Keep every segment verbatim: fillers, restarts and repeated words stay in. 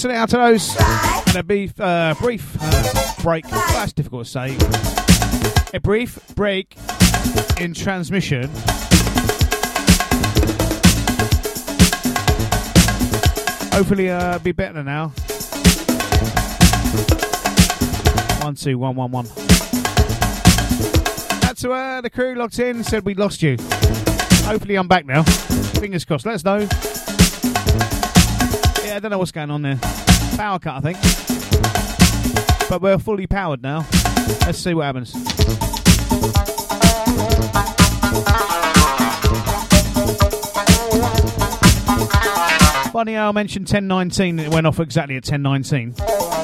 send it out to those. And a brief, uh, brief uh, break. That's difficult to say. A brief break in transmission. Hopefully, uh, be better now. One, two, one, one, one. That's uh, the crew locked in. Said we lost you. Hopefully, I'm back now. Fingers crossed. Let us know. Yeah, I don't know what's going on there. Power cut, I think. But we're fully powered now. Let's see what happens. Funny how I mentioned ten nineteen and it went off exactly at ten nineteen.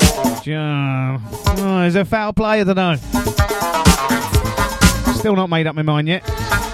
Oh, is there foul play? I don't know. Still not made up my mind yet.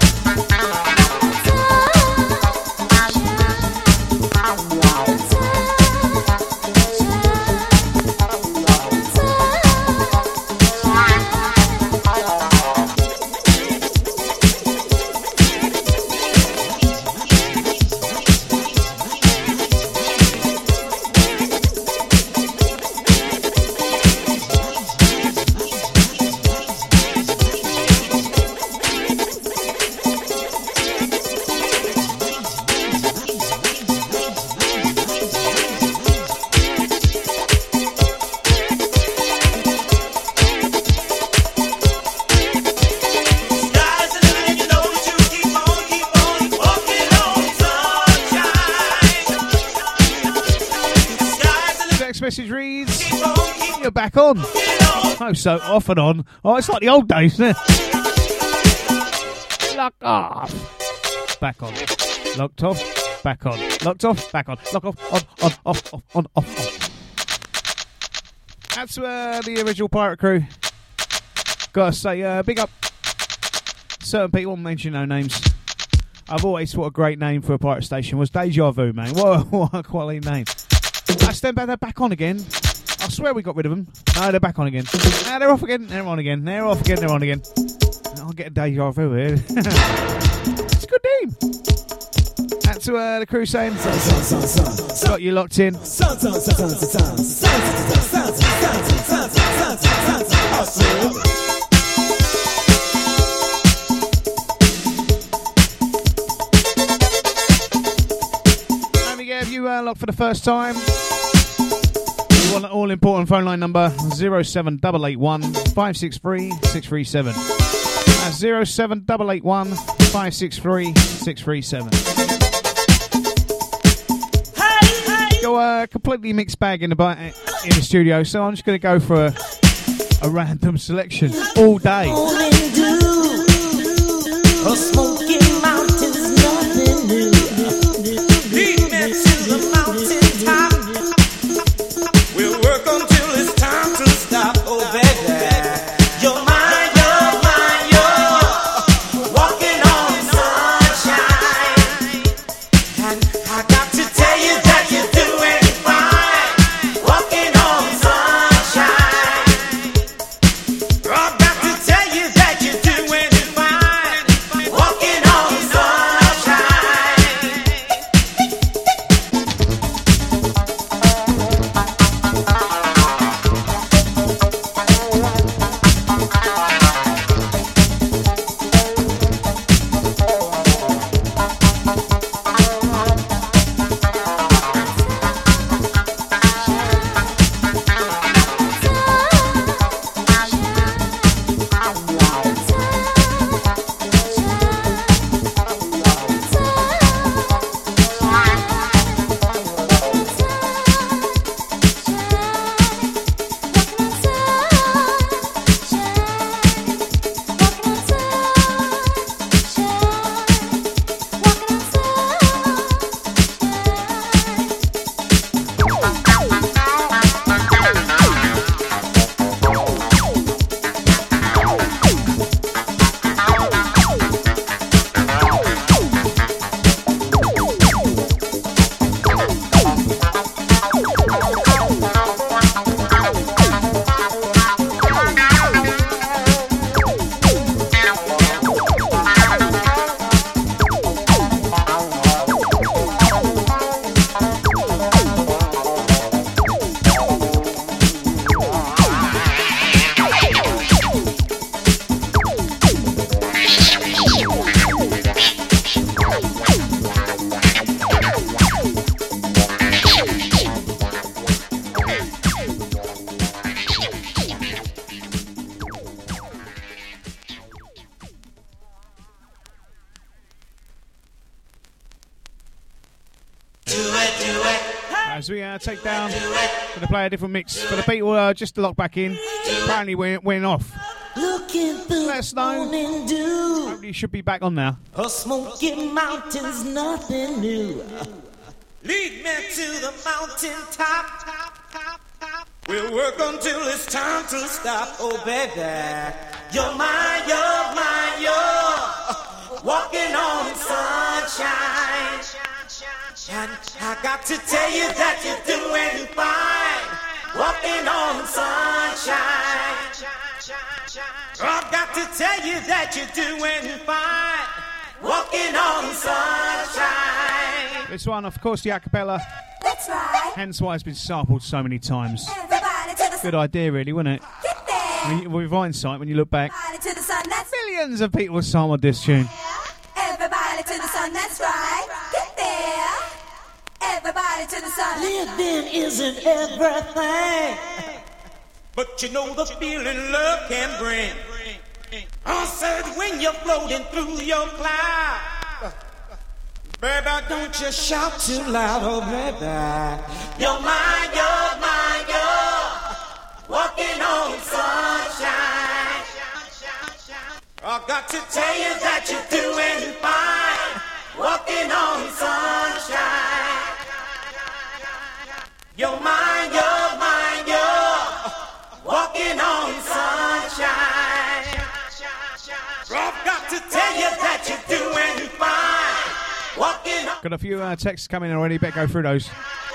Message reads, you're back on. Oh, so off and on. Oh, it's like the old days, isn't it? Lock off. Back on. Locked off. Back on. Locked off. Back on. Lock off. On. On. Off. Off. On. Off. Off. That's uh, the original Pirate Crew. Gotta say, uh, big up. Certain people, mention no names. I've always thought a great name for a pirate station was Deja Vu, man. What, what a quality name. That's them, they're back on again. I swear we got rid of them. No, they're back on again. No, they're off again. They're on again. They're off again. They're on again. I'll get a deja vu here. It's a good name. That's to uh, the crew saying, got you locked in. If you uh, locked for the first time, you want an all-important phone line number zero seven eight eight one, five six three, six three seven. That's zero seven eight eight one, five six three, six three seven. Go a uh, completely mixed bag in the in the studio, so I'm just going to go for a, a random selection all day. A Smoky Mountain's nothing new. To the mountain top, we'll work until it's time to stop. Oh baby, you're mine, you're mine, you're walking on sunshine. And I got to tell you that you're doing fine, walking on sunshine. I got to tell you that you're doing fine, walking As we uh, take down, going to play a different mix for the people uh, just to lock back in. Apparently we're, we're off. Let us know. Hopefully you should be back on now. A smoky mountain's nothing new. Lead me to the mountain top. We'll work until it's time to stop. Oh baby, you're mine, you're mine, you're walking on sunshine. And I got to tell you that you're doing fine, walking on sunshine. I've got to tell you that you're doing fine, walking on sunshine. This one, of course, the acapella. That's right. Hence why it's been sampled so many times. Everybody to the Good idea, really, wasn't it? Get there. When you, with hindsight, when you look back, Everybody to the sun, that's millions of people sampled this tune. Everybody to the sun, that's right. Get there. Everybody to the sun. Living isn't everything, but you know the feeling love can bring. I said when you're floating through your cloud, baby, don't you shout too loud, oh baby. You're mine, you're mine, you're walking on sunshine. I got to tell you that you're doing fine, walking on sunshine. You're mine, you're mine, you're walking on sunshine. I've got to tell you that you're doing fine, walking on. Got a few uh, texts coming in already, better go through those.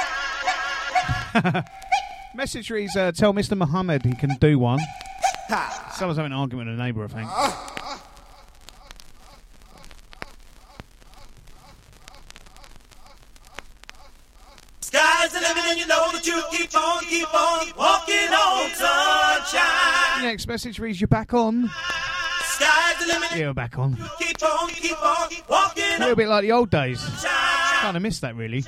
Message reads, uh, tell Mister Muhammad he can do one. Someone's having an argument with a neighbour, I think. Sky's the limit and you know that you keep on, keep on walking on sunshine. Next message reads, you're back on. Sky's the limit. Yeah, we're back on. Keep on, keep on walking A on little bit like the old days. sunshine. Kind of missed that, really.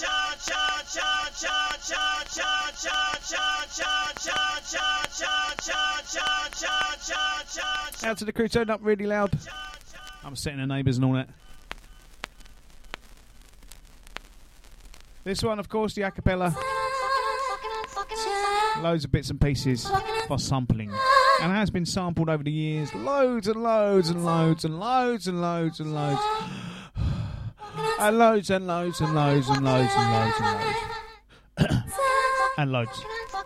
Out to the crew, turned up really loud. I'm setting the neighbours and all that. This one, of course, the acapella. Loads of bits and pieces for sampling. And has been sampled over the years. Loads and loads and loads and loads and loads and loads. And loads and loads and loads and loads and loads and loads. And loads.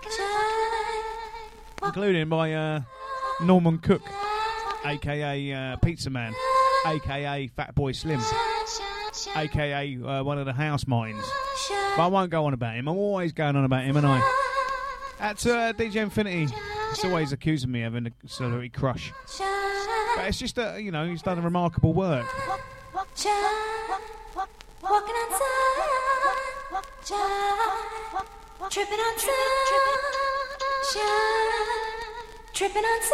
Including by uh, Norman Cook, a k a. Uh, Pizza Man, a k a. Fat Boy Slim, a k a uh, one of the House Martins. But I won't go on about him. I'm always going on about him, and I. That's uh, D J Infinity. He's always accusing me of having a celebrity crush. But it's just that, you know, he's done a remarkable work. Walking on sunshine, tripping on sunshine, tripping on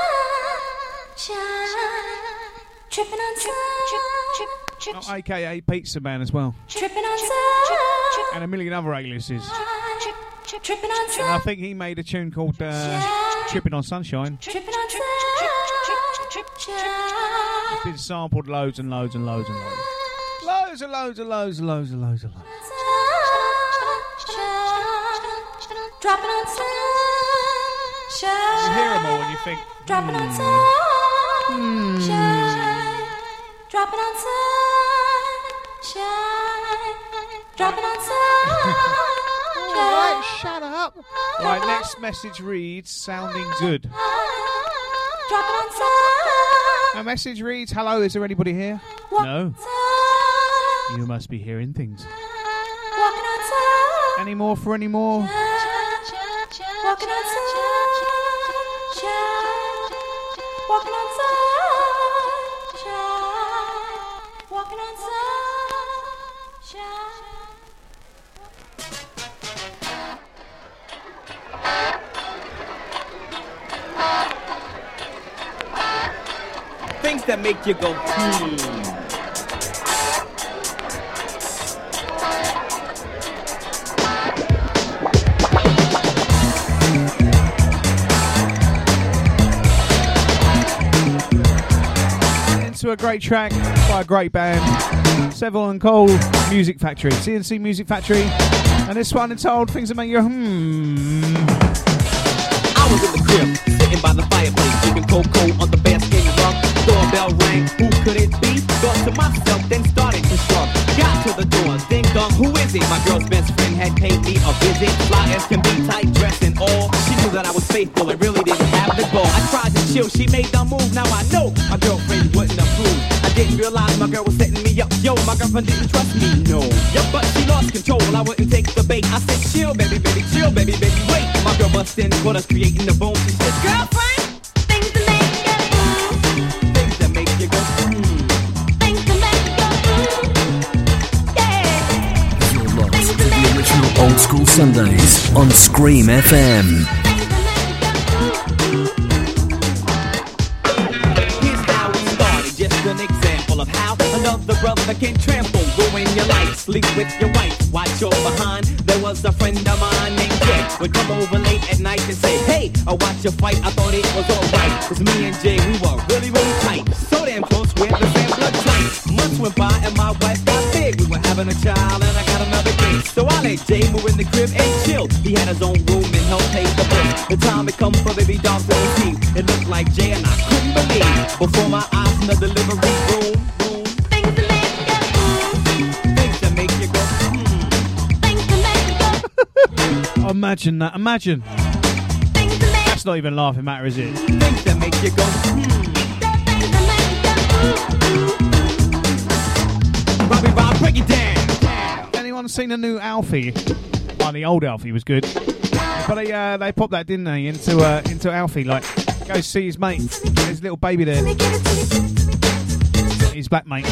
sunshine, tripping on sunshine, Oh, a k a. Pizza Man as well. tripping on sunshine, And a million other aliases. tripping on And I think he made a tune called uh, Tripping on Sunshine. tripping on sunshine. It's been sampled loads and loads and loads and loads. Loads and loads and loads and loads and loads and loads. Dropping on sunshine. You hear them all and you think, Dropping on hmm. sunshine. Dropping on sunshine. Dropping on sunshine. Alright, shut up. Right, next message reads, sounding good. Dropping on sunshine. A message reads, hello, is there anybody here? No. You must be hearing things. Walking on sunshine. Any more for any more? Walking on sunshine. Walking on sunshine. Walking on sunshine. Things that make you go, hmm. To a great track by a great band, Seville and Cole, Music Factory, C N C Music Factory. And this one entitled Things That Make You Hmm. I was in the crib, sitting by the fireplace, drinking cocoa on the basket rug. Doorbell rang, who could it be? Thought to myself, then started to shrug. Got to the door, ding dong, who is it? My girl's best friend had paid me a visit. Fly as can be, tight dress and all. She knew that I was faithful and really didn't have the ball. I tried to chill, she made the move. Now I know my girlfriend wouldn't approve. I didn't realize my girl was setting me up. Yo, my girlfriend didn't trust me, no. Yup, but she lost control. I wouldn't take the bait. I said, chill, baby, baby, chill, baby, baby, wait. My girl bust in, caught us creating the boom. She said, girlfriend, Things that make you move. things that make you go, hmm. Things that make you move. Yeah. You're locked to the original Old School Sundays on Scream F M. Things that make you move. Here's how we started, just an example of how another brother can trample, ruin your life, sleep with your wife, watch your behind. There was a friend of mine named Jay, would come over late at night and say, hey, I watch your fight, I thought it was alright. Cause me and Jay, we were really, really tight, so damn close, we're the same blood type. Months went by and my wife got big, we were having a child and I got another kid. So I let Jay move in the crib and chill, he had his own room and helped pay the bill. The time had come for baby dogs to receive, it looked like Jay and I couldn't believe, before my eyes in the delivery room, room. Things that make you move. Things that make you go, hmm. Things that make you go. Imagine that. Imagine. Things that make That's not even laughing matter, is it? Things that make you go, hmm. Things that make you move. Robbie Rob, break it down. Anyone seen the new Alfie? Well, the old Alfie was good, but they uh, they popped that, didn't they, into uh, into Alfie, like go see his mate, his little baby there, his black mate,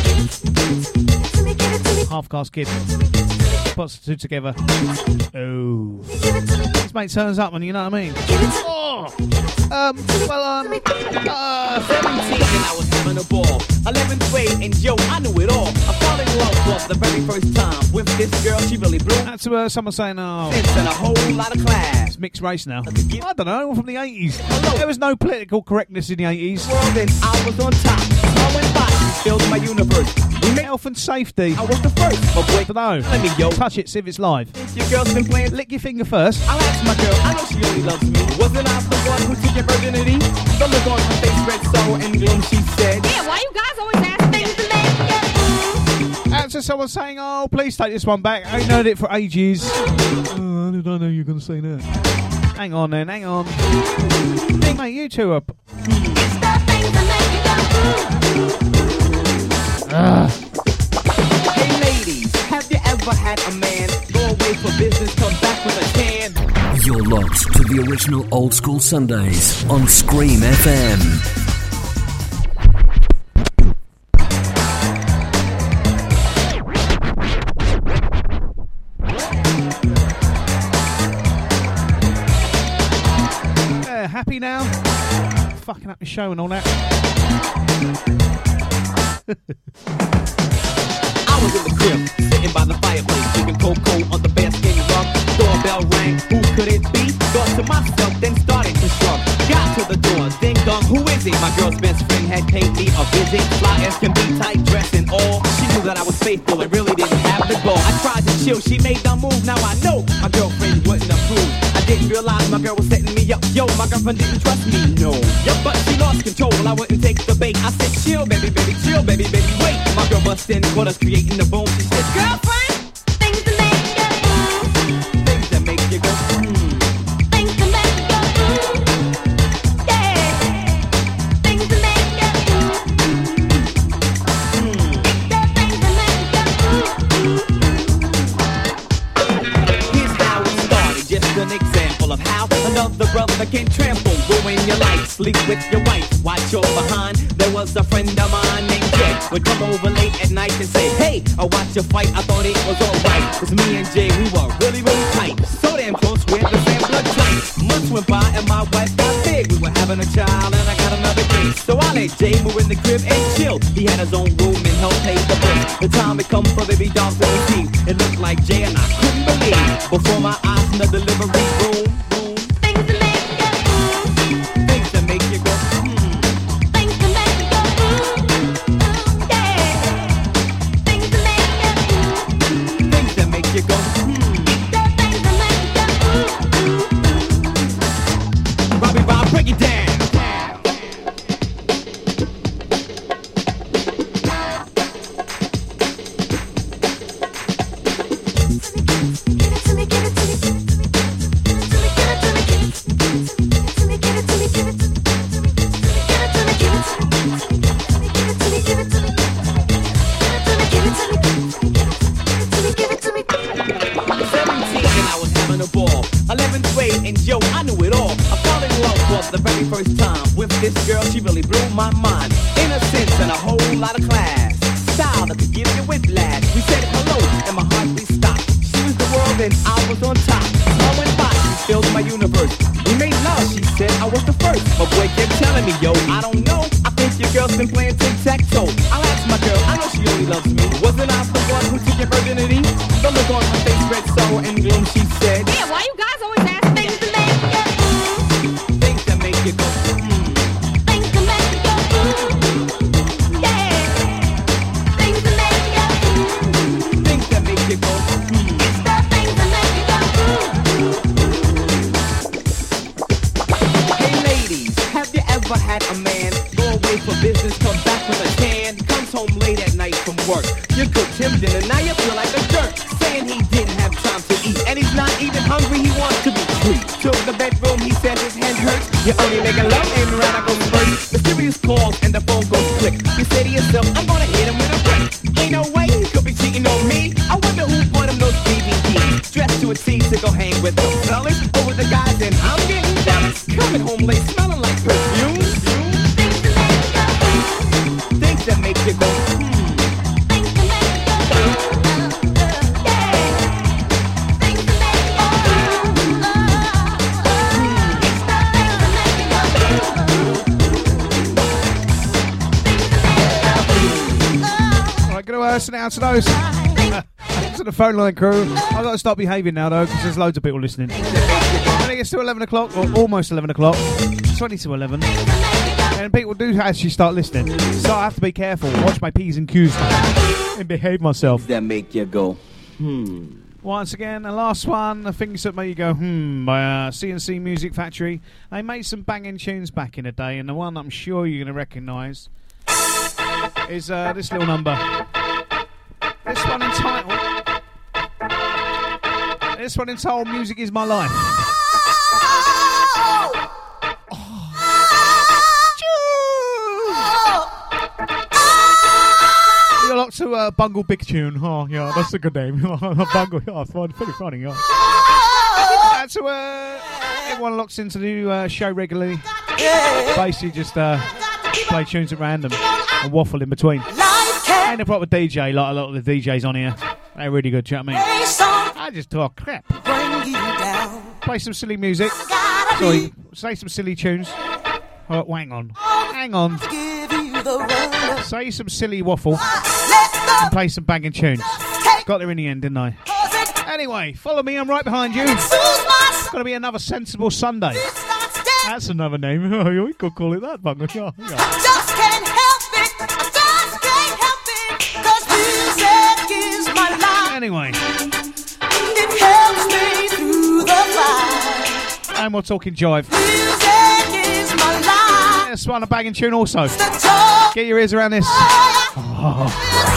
half caste kid, puts the two together. Oh, his mate turns up, and you know what I mean. Oh, um, well, um, uh, seventeen and I was having a ball. eleventh grade and yo, I knew it all. I fell in love for the very first time with this girl. She really blew that's uh, someone saying, oh, sense and a whole lot of class. it's mixed race now. I don't know, from the eighties. There was no political correctness in the eighties. World and I was on top. I went by, filled my universe. We made Health and safety. I was the first. But I wait, don't know. let me yo. Touch it, see if it's live. Your girl's been playing. Lick your finger first. I'll ask my girl, I know she only loves me. Wasn't I the one who took your virginity? The look on her face read sorrow and gloom. She said, Yeah, why you guys always ask things to make you That's just someone saying, oh, please take this one back. I ain't heard it for ages. Oh, I don't know you're going to say that. Hang on then, hang on. Mate, you two are... It's the things that make you go. Ugh. hey ladies, have you ever had a man go away for business, come back with a can? You're locked to the original Old School Sundays on Scream F M. Yeah, happy now? Fucking up the show and all that. I was in the crib, sitting by the fireplace, drinking cocoa on the bearskin rug. Doorbell rang, who could it be? Thought to myself, then started to shrug. Got to the door, ding dong, who is it? My girl's best friend had paid me a visit. Fly as can be, tight dress and all. She knew that I was faithful and really didn't have the ball. I tried to chill, she made the move. Now I know my girlfriend wouldn't approve. I didn't realize my girl was setting me up. Yo, my girlfriend didn't trust me, no. Yup, but she lost control. I wouldn't take the bait. I said, chill, baby, baby, chill, baby, baby, wait. My girl bust in, caught us creating the boom. She said, girlfriend, Things that make you move. things that make you go, hmm. Things that make you move. Yeah. Things that make you move. The things that make you move. Here's how it started, just an example of how another brother can trample, ruin your life, sleep with your wife, watch your behind. There was a friend of mine named Jay, would come over late at night and say, hey, I watch your fight, I thought it was alright. Cause me and Jay, we were really, really tight, so damn close, we're the same blood type. Months went by and my wife got big, we were having a child and I got another kid. So I let Jay move in the crib and chill, he had his own room and helped pay the bill. The time had come for baby dogs to receive, it looked like Jay and I couldn't believe, before my eyes in the delivery room, room. Things that make you move. Things that make you go, hmm. Things that make you move. Yeah. Things that make you move. Things that make you go, hmm. The it all. I fell in love for the very first time with this girl. She really blew my mind. Innocence and a whole lot of class. Style that could give you whiplash. We said hello and my heart we stopped. She was the world and I was on top. I went by, she filled my universe. We made love, she said I was the first. But boy kept telling me, yo, I don't know. I think your girl's been playing tic-tac-toe. I'll ask my girl, I know she only loves me. Wasn't I the one who took your virginity? The look on her face read sorrow and gloom, she said. Yeah, why you guys always ask things to make you go, mm, Things that make you go, hmm. things to make you go, mm, yeah, things to make you go, mm, Things that make you go, hmm. it's the things that make you go, mm. Hey ladies, have you ever had a man go away for business, come back with a tan, comes home late at night from work? You cooked him dinner, now you feel like a jerk, saying he didn't have time to eat, and he's not even hungry, he wants to be sweet. To the bedroom, he said his head hurts. You're only making love, ain't around, I go straight. Mysterious calls and the phone goes click. You say to yourself, I'm gonna hit him with a brick. Ain't no way he could be cheating on me. I wonder who bought him those D V Ds. Dressed to a T to go hang with the fellas over the guys, and I'm getting jealous. Coming home late, smelling like perfume. Things to make you go, Things that make you go, hmm. things to make you go, uh, yeah, things to make you go, uh, uh, it's the things to make you go, uh, Right, gonna uh, sit down to those. To the phone line crew. I've got to stop behaving now though, because there's loads of people listening. I think it's still eleven o'clock, or almost eleven o'clock. twenty to eleven. And people do actually start listening. So I have to be careful, watch my P's and Q's and behave myself. That make you go, hmm. Once again, the last one, the things that make you go, hmm, by uh, C N C Music Factory. They made some banging tunes back in the day, and the one I'm sure you're going to recognise is uh, this little number. This one entitled... This one entitled Music Is My Life. You're locked to uh, Bungle Big Tune. Oh, yeah, that's a good name. Bungle, yeah, it's fun, pretty funny, yeah. That's uh, uh, everyone locks into the uh, show regularly. Basically just uh, play tunes at random and waffle in between. Ain't a proper D J like a lot of the D Js on here. They're really good, do you know what I mean? I just talk crap. Play some silly music. Sorry, say some silly tunes. Oh, hang on. Hang on. Say some silly waffle and play some banging tunes. Got there in the end, didn't I? Anyway, follow me, I'm right behind you. It's going to be another Sensible Sunday. That's another name. Oh, you could call it that, Bungle. Yeah, yeah. Just can't help it. I just can't help it. 'Cause music is my life. Anyway. It helps me through the fight. And we're talking jive. Music is my life. Let's run a banging tune also. The talk. Get your ears around this. Oh.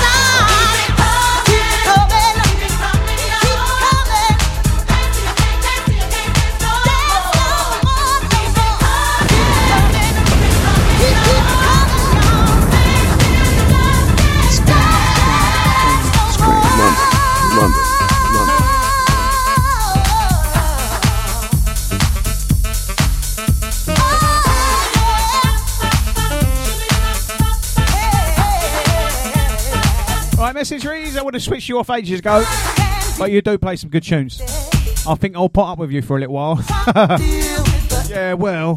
Message reads, I would have switched you off ages ago, but you do play some good tunes. I think I'll put up with you for a little while. Yeah, well.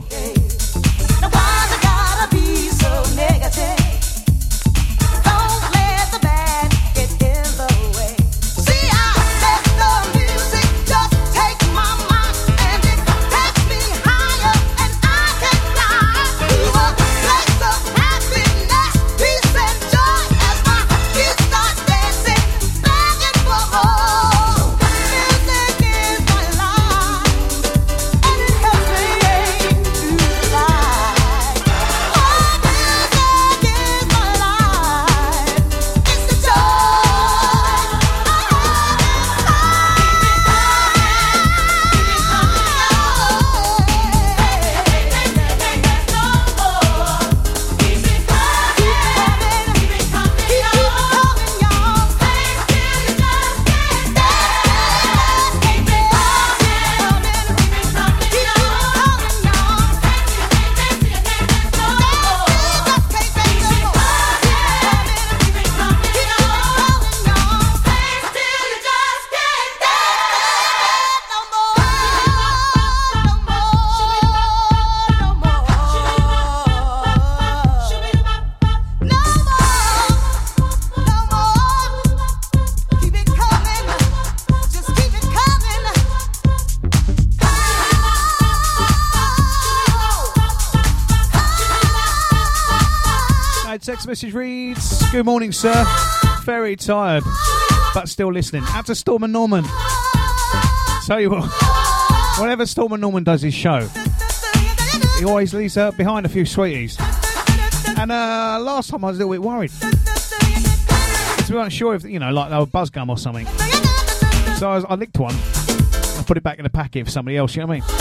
Text message reads, good morning, sir. Very tired, but still listening. Out to Storm and Norman. Tell you what, whenever Storm and Norman does his show, he always leaves uh, behind a few sweeties. And uh, last time I was a little bit worried. Because we weren't sure if, you know, like they were buzzgum or something. So I, was, I licked one. I put it back in the packet for somebody else, you know what I mean?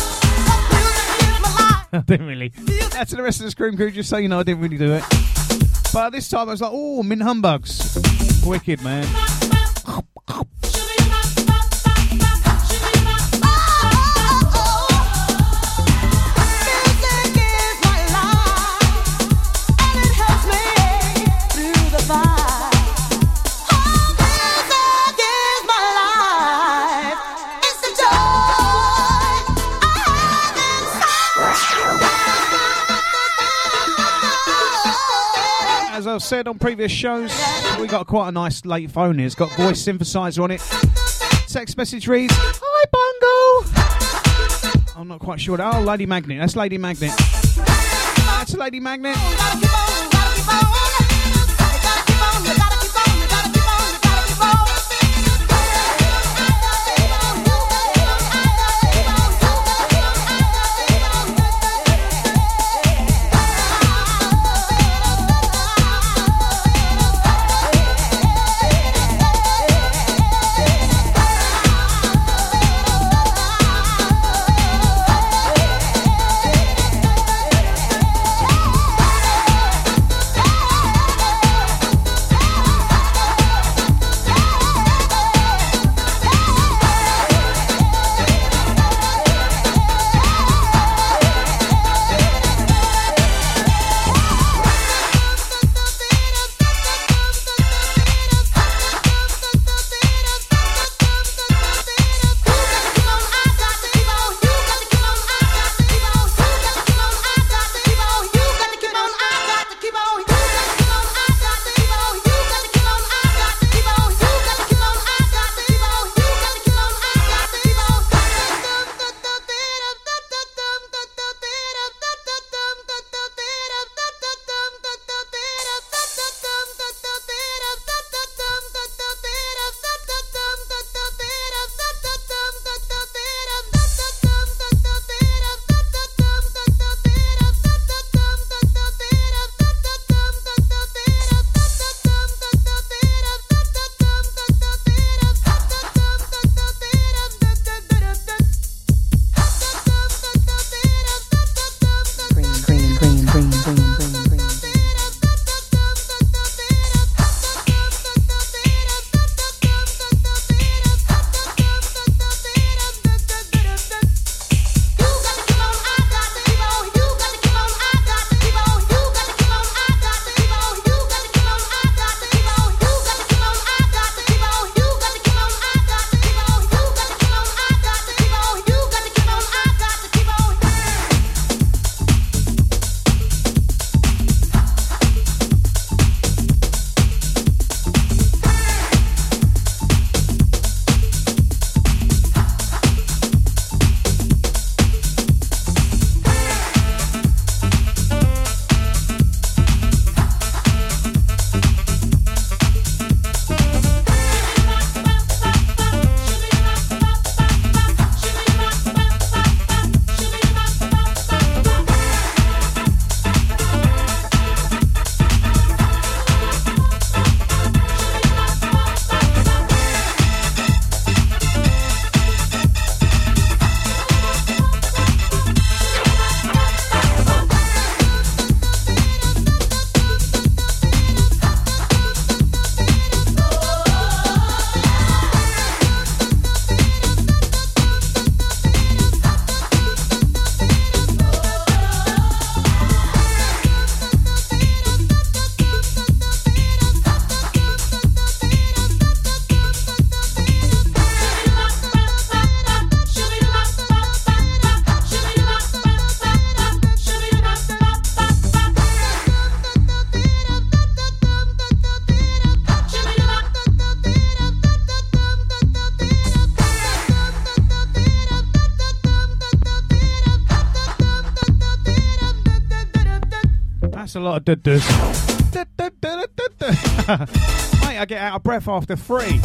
I didn't really. That's to the rest of the Scream Crew, just so you know, I didn't really do it. But this time I was like, oh, mint humbugs. Wicked, man. As I've said on previous shows, we got quite a nice late phone here. It's got voice synthesizer on it. Text message reads, hi, Bungle. I'm not quite sure. Oh, Lady Magnet. That's Lady Magnet. That's Lady Magnet. That's a lot of dud-dus. Mate, I get out of breath after three.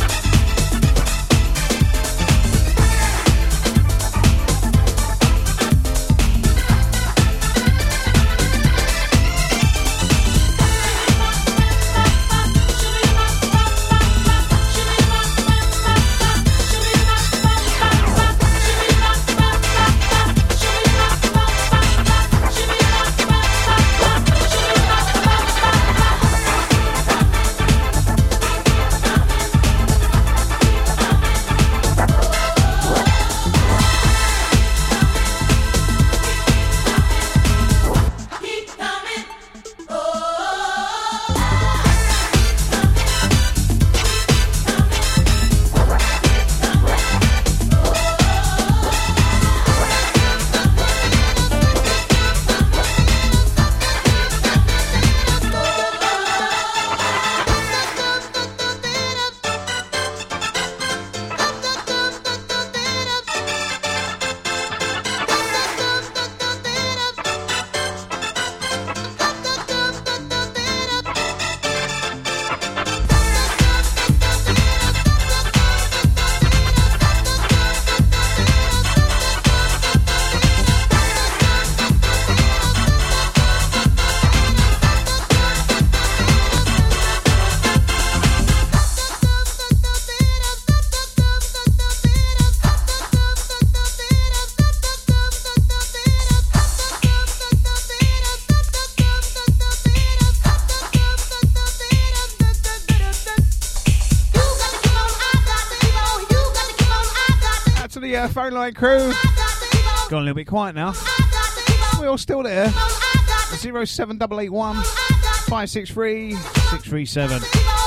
Phone line crew. Gone a little bit quiet now. We're all still there. zero seven eight eight one five six three six three seven.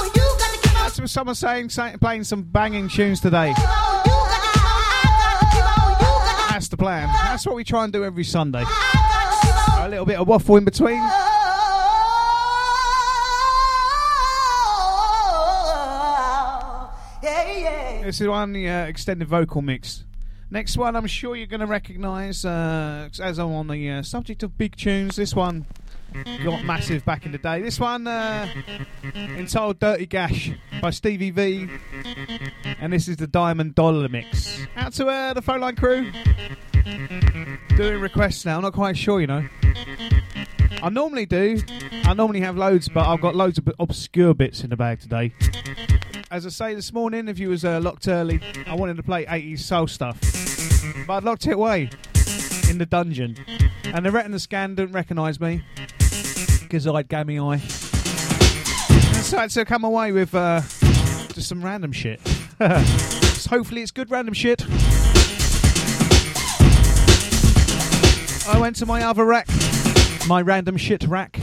That's what someone saying, saying, playing some banging tunes today. That's the plan. That's what we try and do every Sunday. A little bit of waffle in between. This is one, the uh, extended vocal mix. Next one, I'm sure you're going to recognise, uh, as I'm on the uh, subject of big tunes. This one got massive back in the day. This one, uh, entitled Dirty Gash by Stevie V. And this is the Diamond Dollar mix. Out to uh, the phone line crew. Doing requests now, I'm not quite sure, you know. I normally do. I normally have loads, but I've got loads of obscure bits in the bag today. As I say this morning, if you was uh, locked early, I wanted to play eighties soul stuff. But I'd locked it away in the dungeon. And the retina scan didn't recognise me because I'd gammy eye. And so I had to come away with uh, just some random shit. So hopefully it's good random shit. I went to my other rack, my random shit rack,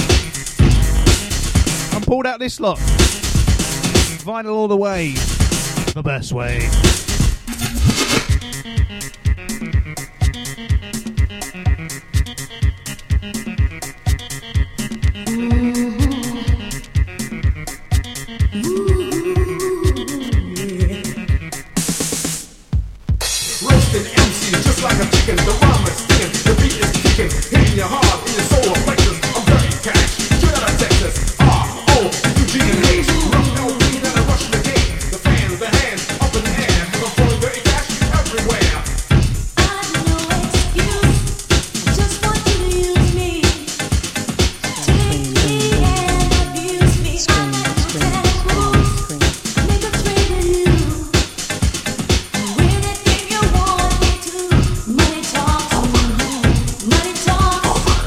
and pulled out this lot. Vinyl all the way, the best way. Roasting M Cs just like a chicken, the rhyme is sticking, the beat is kicking, hitting your heart in your soul plexus. I'm dirty cash, straight out of Texas. R O Eugene and Hayes, rough L P that I rush the gate. The fans, the hands up in the air, I'm throwing dirty cash everywhere. I know excuse, just want you to use me, take me and abuse me. I like taboos, make a trade with you. Anything you want me to. Money talks, money talks.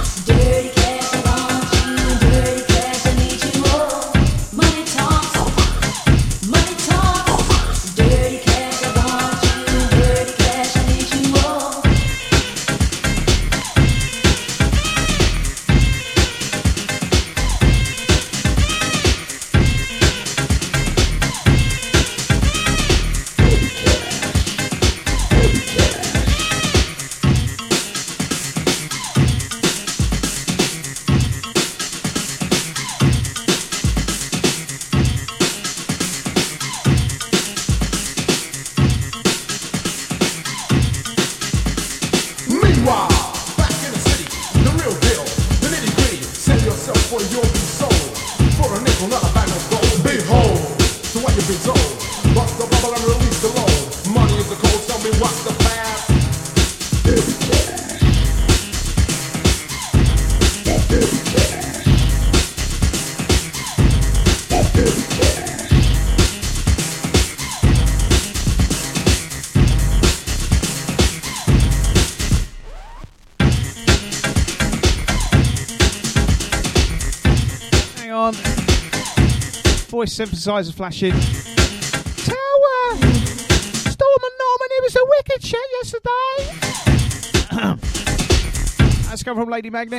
on. Voice synthesizer flashing. Tower! Storm and Norman, it was a wicked shit yesterday. Let's go from Lady Magnet.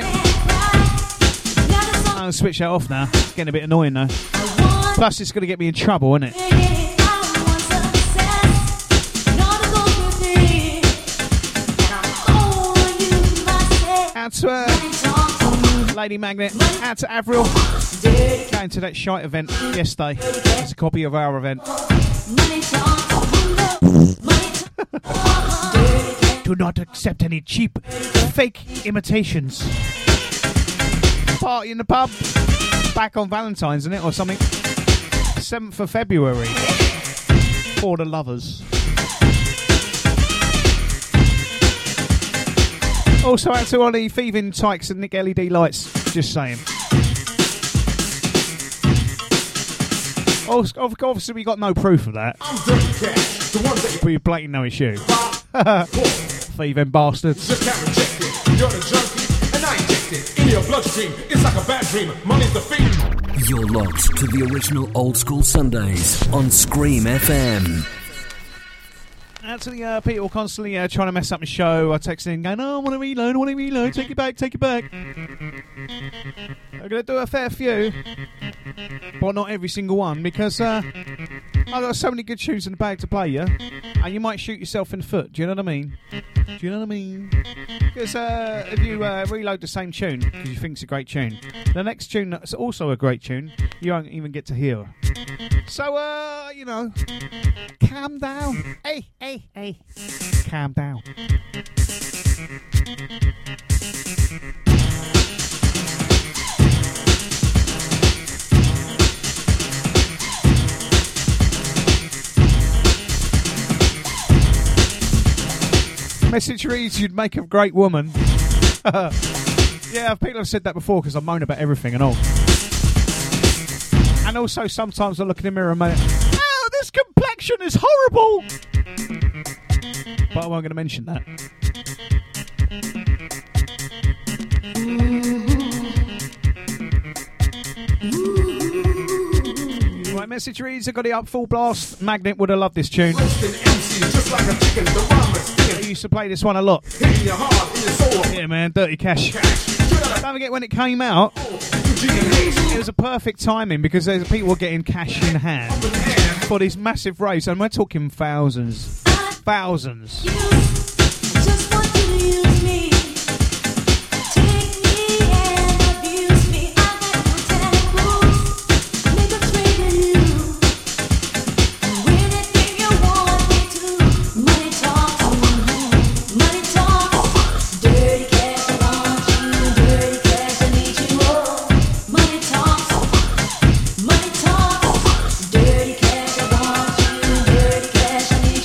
I'll switch that off now. It's getting a bit annoying though. Plus, it's going to get me in trouble, isn't it? Out to uh, Lady Magnet. Out to Avril. Going to that shite event yesterday. It's a copy of our event. Do not accept any cheap, fake imitations. Party in the pub. Back on Valentine's, isn't it? Or something. seventh of February. For the lovers. Also out to all the thieving tykes and Nick L E D lights. Just saying. Also, obviously, we got no proof of that. We blatant know it's you. Thieving bastards. Just can't reject it. You're the junkie, and I inject it in your bloodstream. It's like a bad dream. Money's the fiend. You're locked to the original Old School Sundays on Scream F M. Out to the uh, people constantly uh, trying to mess up the show. I text in going, oh, I want to reload, I want to reload. Take it back, take it back. I'm going to do a fair few, but not every single one, because uh, I've got so many good tunes in the bag to play you, and you might shoot yourself in the foot. Do you know what I mean? Do you know what I mean? Because uh, if you uh, reload the same tune because you think it's a great tune, the next tune that's also a great tune, you won't even get to hear. So, uh, you know, calm down. Hey, hey, hey. Calm down. Message reads, you'd make a great woman. Yeah, people have said that before because I moan about everything and all. And also, sometimes I look in the mirror and go, oh, this complexion is horrible. But I wasn't going to mention that. Right, message reads, I got it up full blast. Magnet would have loved this tune. I used to play this one a lot. Yeah, man, Dirty Cash. Don't forget when it came out, it was a perfect timing because there's people getting cash in hand for these massive raves, and we're talking thousands, thousands. Just want you to use me. Take me and abuse me. I got no taboos. Make a trade with you. Anything you want me to. Money talks, money talks. Dirty cash, I want you. Dirty cash, I need you. Money talks, money talks. Dirty cash, I want you. Dirty cash, I need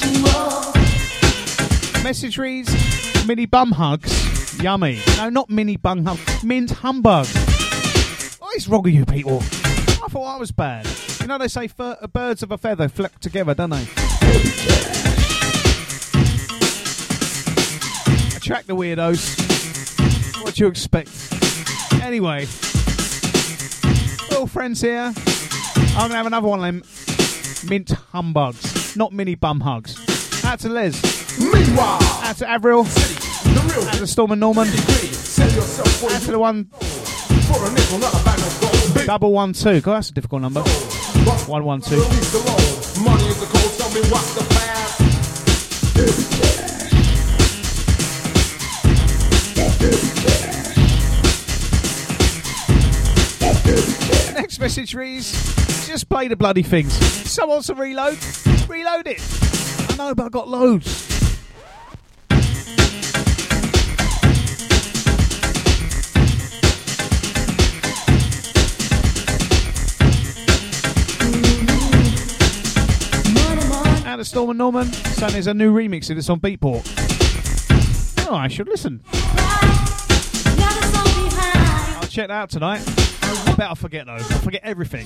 you. Message reads, mini bum hugs. Yummy. No, not mini bum hugs. Mint humbug. What is wrong with you people? I thought I was bad. You know they say fur- birds of a feather flock together, don't they? Attract the weirdos. What do you expect? Anyway. Little friends here. I'm going to have another one of them mint humbugs. Not mini bum hugs. Out to Les. Meanwhile, Out to Avril. the real Out to Storm and Norman. sell yourself for Out to the one for a nickel, not a bag of gold. Big double one two. God, that's a difficult number. bucks, One one two. release the load. Money is the code, tell me what's the path. Next message reads, just play the bloody things. Someone wants to reload? Reload it. I know, but I've got loads. Out of Storm and Norman, saying there's a new remix of this on Beatport. Oh, I should listen. I'll check that out tonight. I bet I'll forget though. I'll forget everything.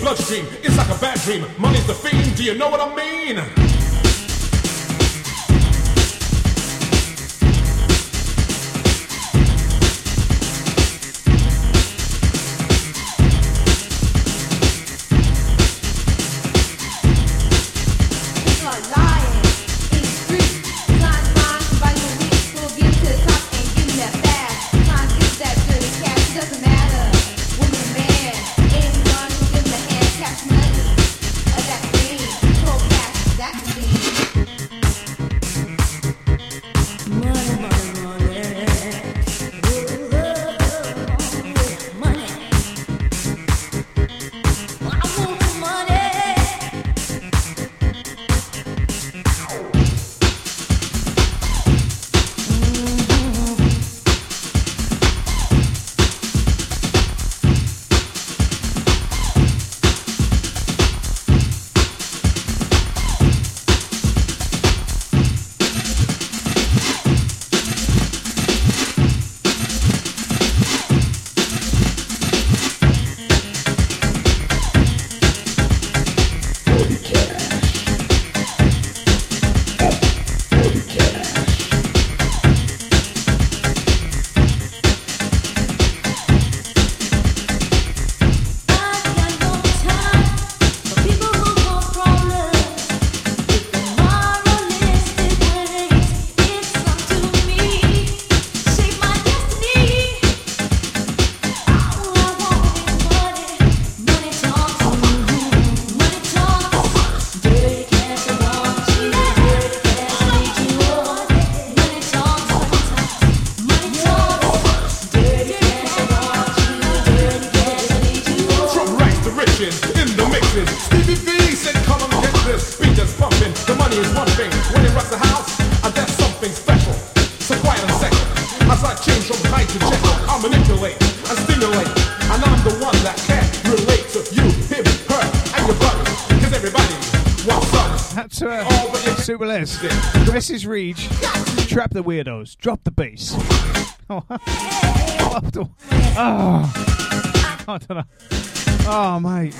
bloodstream. It's like a bad dream. Money's the fiend. Do you know what I mean? Missus Reed, trap the weirdos, drop the bass. Oh, oh, I don't know. Oh, mate.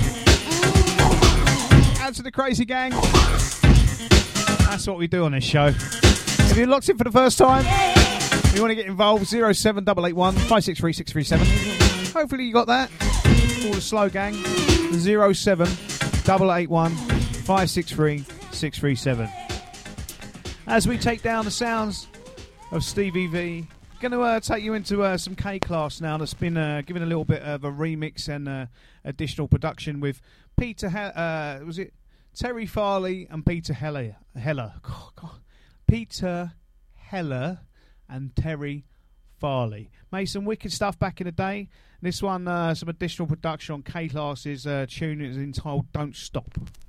Out to the crazy gang. That's what we do on this show. If you're locked in for the first time, you want to get involved, zero seven eight eight one, five six three, six three seven. Hopefully you got that. All the slow gang. zero seven eight eight one, five six three, six three seven. As we take down the sounds of Stevie V, going to uh, take you into uh, some K-Class now that's been uh, given a little bit of a remix and uh, additional production with Peter, he- uh, was it Terry Farley and Peter Heller? Heller. God, God. Peter Heller and Terry Farley. Made some wicked stuff back in the day. This one, uh, some additional production on K-Class's uh, tune is entitled Don't Stop.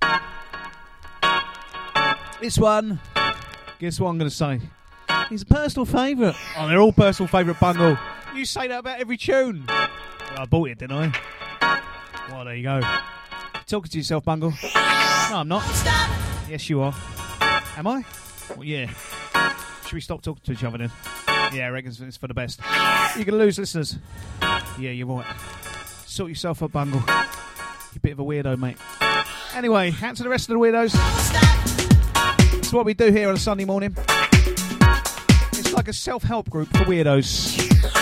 This one... Guess what I'm going to say? He's a personal favourite. Oh, they're all personal favourite, Bungle. You say that about every tune. Well, I bought it, didn't I? Well, there you go. You're talking to yourself, Bungle. No, I'm not. Yes, you are. Am I? Well, yeah. Should we stop talking to each other then? Yeah, I reckon it's for the best. You're going to lose listeners. Yeah, you're right. Sort yourself up, Bungle. You're a bit of a weirdo, mate. Anyway, out to the rest of the weirdos. It's what we do here on a Sunday morning. It's like a self-help group for weirdos.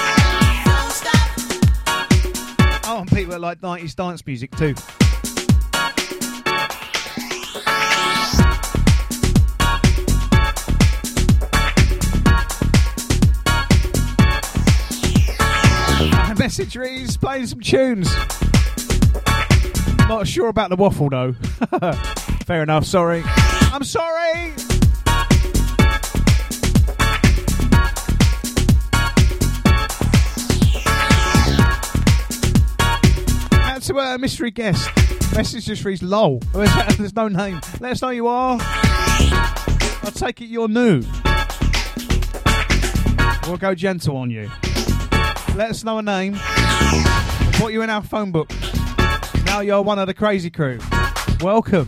Oh, and people that like nineties dance music too. And Message Reeves playing some tunes. Not sure about the waffle though. Fair enough, sorry. I'm sorry! Out to a mystery guest. Message just reads lol. There's no name. Let us know you are. I'll take it you're new. We'll go gentle on you. Let us know a name. We'll put you in our phone book. Now you're one of the crazy crew. Welcome.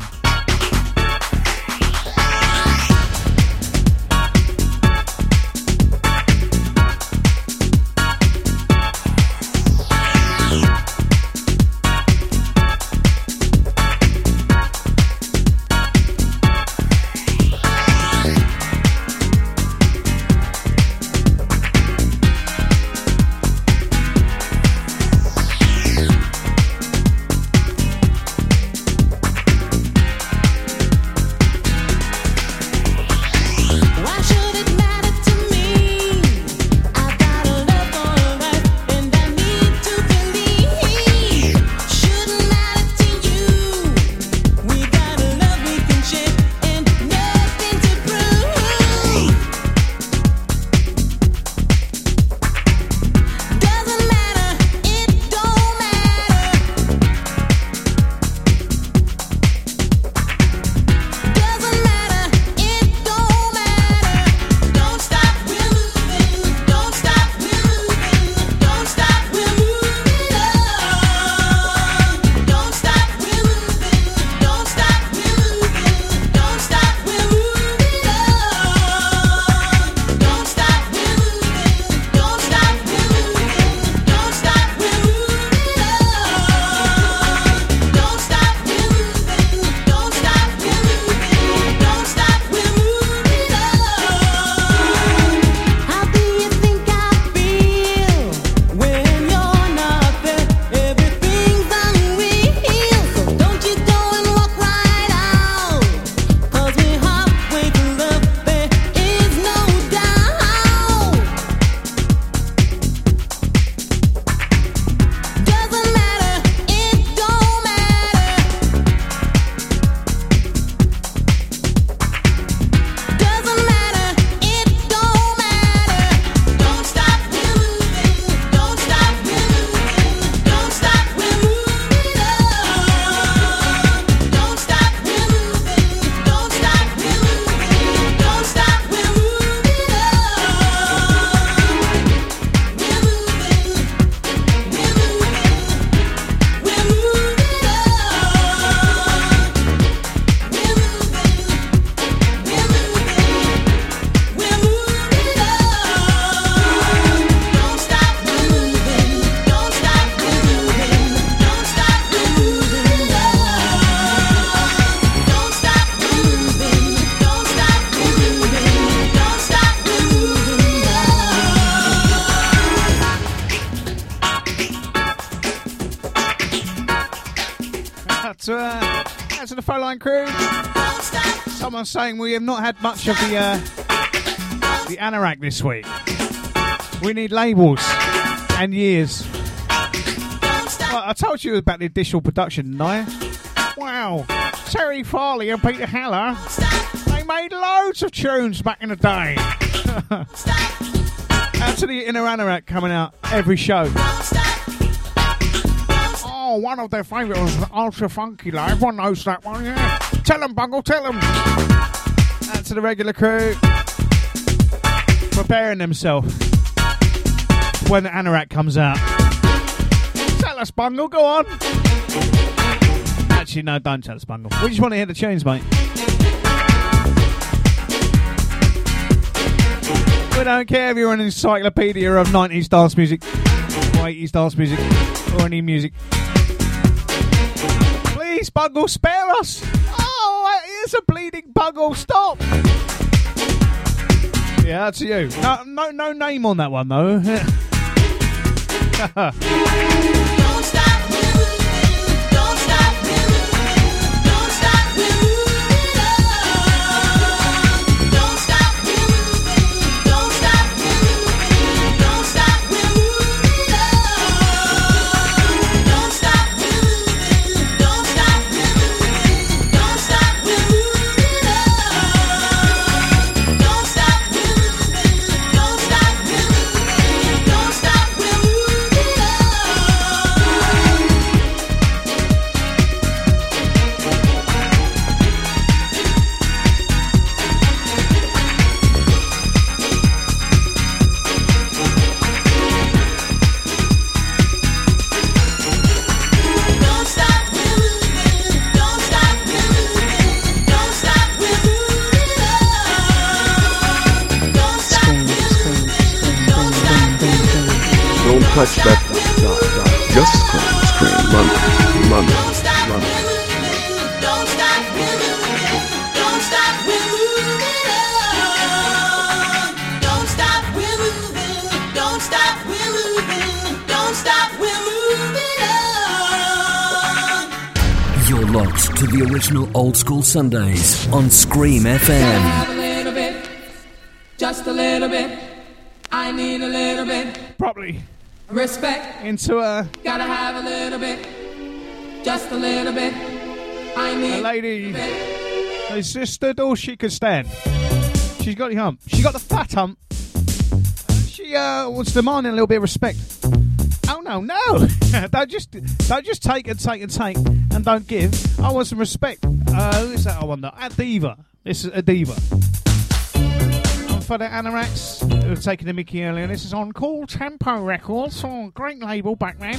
Out to the phone line crew. Someone's saying we have not had much of the uh, the anorak this week. We need labels and years. Well, I told you about the additional production, didn't I? Wow. Terry Farley and Peter Heller, they made loads of tunes back in the day. Out to the Inner Anorak coming out every show. Oh, one of their favourites was Ultra Funky Live. Everyone knows that one, yeah. Tell them, Bungle, tell them. Out to the regular crew. Preparing themselves when the Anorak comes out. Tell us, Bungle, go on. Actually, no, don't tell us, Bungle. We just want to hear the tunes, mate. We don't care if you're an encyclopedia of nineties dance music, or eighties dance music, or any music. Please, Bungle, spare us. Oh, here's a bleeding Bungle. Stop. Yeah, that's you. No, no, no name on that one though. Don't stop moving, don't stop moving, don't stop moving on. Don't stop moving, don't stop moving, don't stop moving on. Don't stop moving, don't stop moving, don't stop moving on. Don't stop moving, don't stop moving, don't stop moving. Don't stop moving, don't stop moving, don't stop moving on. Don't stop moving, don't stop moving. Don't touch that dot, dot, dot. Just scream, scream, run, run, Don't stop run. moving, don't stop moving, don't stop moving on. Don't stop moving, don't stop moving, don't stop moving on. You're locked to the original Old School Sundays on Scream F Gotta M. have a little bit, just a little bit. I need a little bit Properly respect. into a, Gotta have a little bit, just a little bit. I a need lady a bit. who's just stood all she could stand. She's got the hump. She got the fat hump. She uh, was demanding a little bit of respect. Oh no, no! don't just don't just take and take and take and don't give. I want some respect. Uh, who is that? I wonder. A diva. This is a diva. And for the Anoraks, who were taking the Mickey earlier, this is on Cool Tempo Records. Oh, great label back then.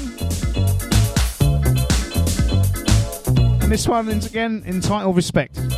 And this one is again entitled Respect. I'm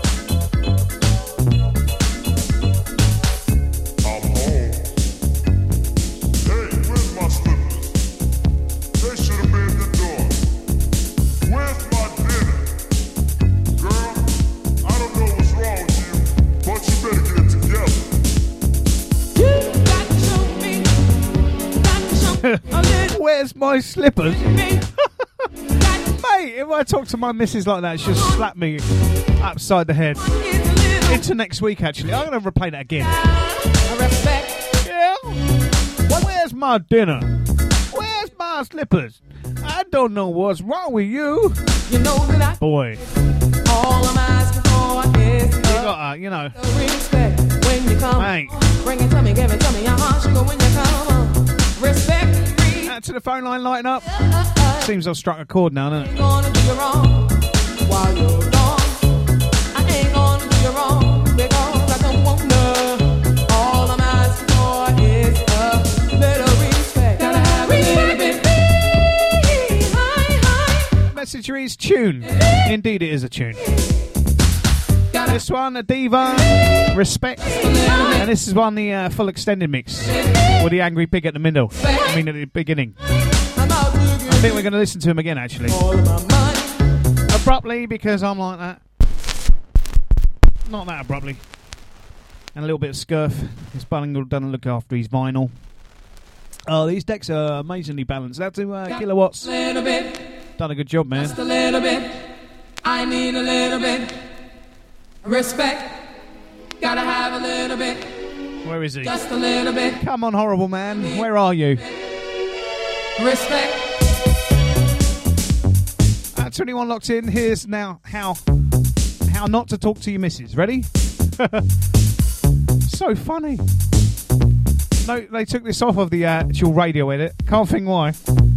home. Hey, where's my slippers? They should have been at the door. Where's my dinner? Girl, I don't know what's wrong with you, but you better get it together. Got to show me, got to show a little Where's my slippers? me. Mate, if I talk to my missus like that, she'll slap me upside the head. It's a little Into next week, actually. I'm going to replay that again. respect. Yeah? Where's my dinner? Where's my slippers? I don't know what's wrong with you. You know that Boy, all I'm asking for is you got to, you know, a respect when you come. mate. Bring it to me, give it to me, your heart sugar when you come. Respect free. Out to the phone line, lighting up. Seems I've struck a chord now, doesn't it? Gonna do you wrong while you're gone. I ain't gonna do you wrong because I don't want none. All I'm asking for is a little respect. Gotta have a little bit. High, high. Message reads tune. Indeed, it is a tune. Gotta This one, a diva, respect. And this is one, the uh, full extended mix. With the angry pig at the middle. I mean, at the beginning. I'm out to I give think we're going to listen to him again, actually. all of my money. Abruptly, because I'm like that. Not that abruptly. And a little bit of scurf. His Bungle doesn't look after his vinyl. Oh, these decks are amazingly balanced. Out to uh, Kilowatts. Little bit, Done a good job, man. just a little bit. I need a little bit respect. Gotta have a little bit, Where is he? just a little bit Come on, horrible man. Where are you? respect. Uh, twenty-one locked in. Here's now how how not to talk to your missus. Ready? So funny. No, they took this off of the actual radio edit. Can't think why.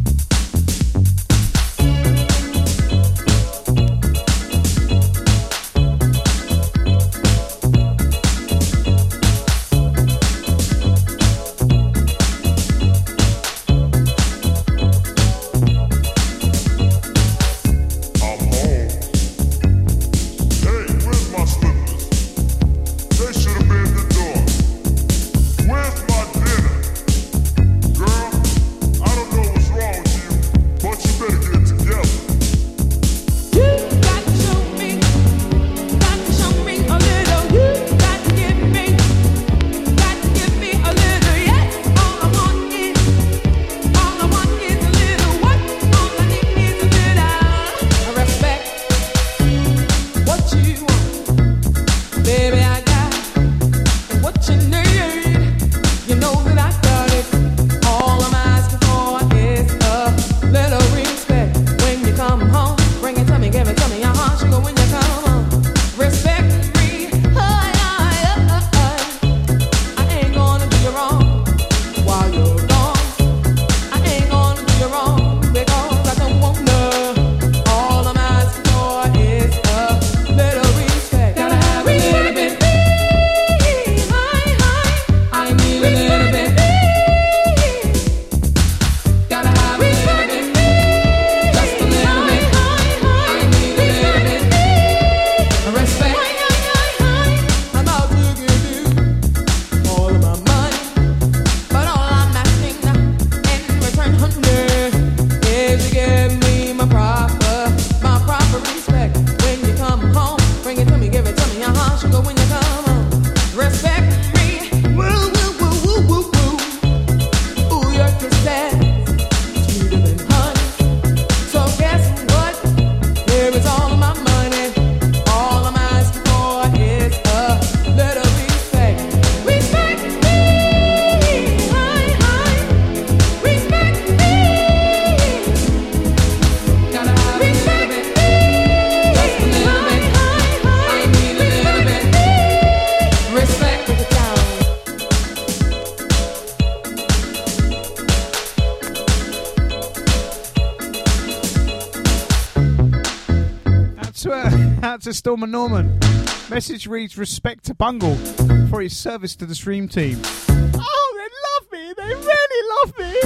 To Storm and Norman. Message reads, respect to Bungle for his service to the stream team. Oh, they love me. They really love me.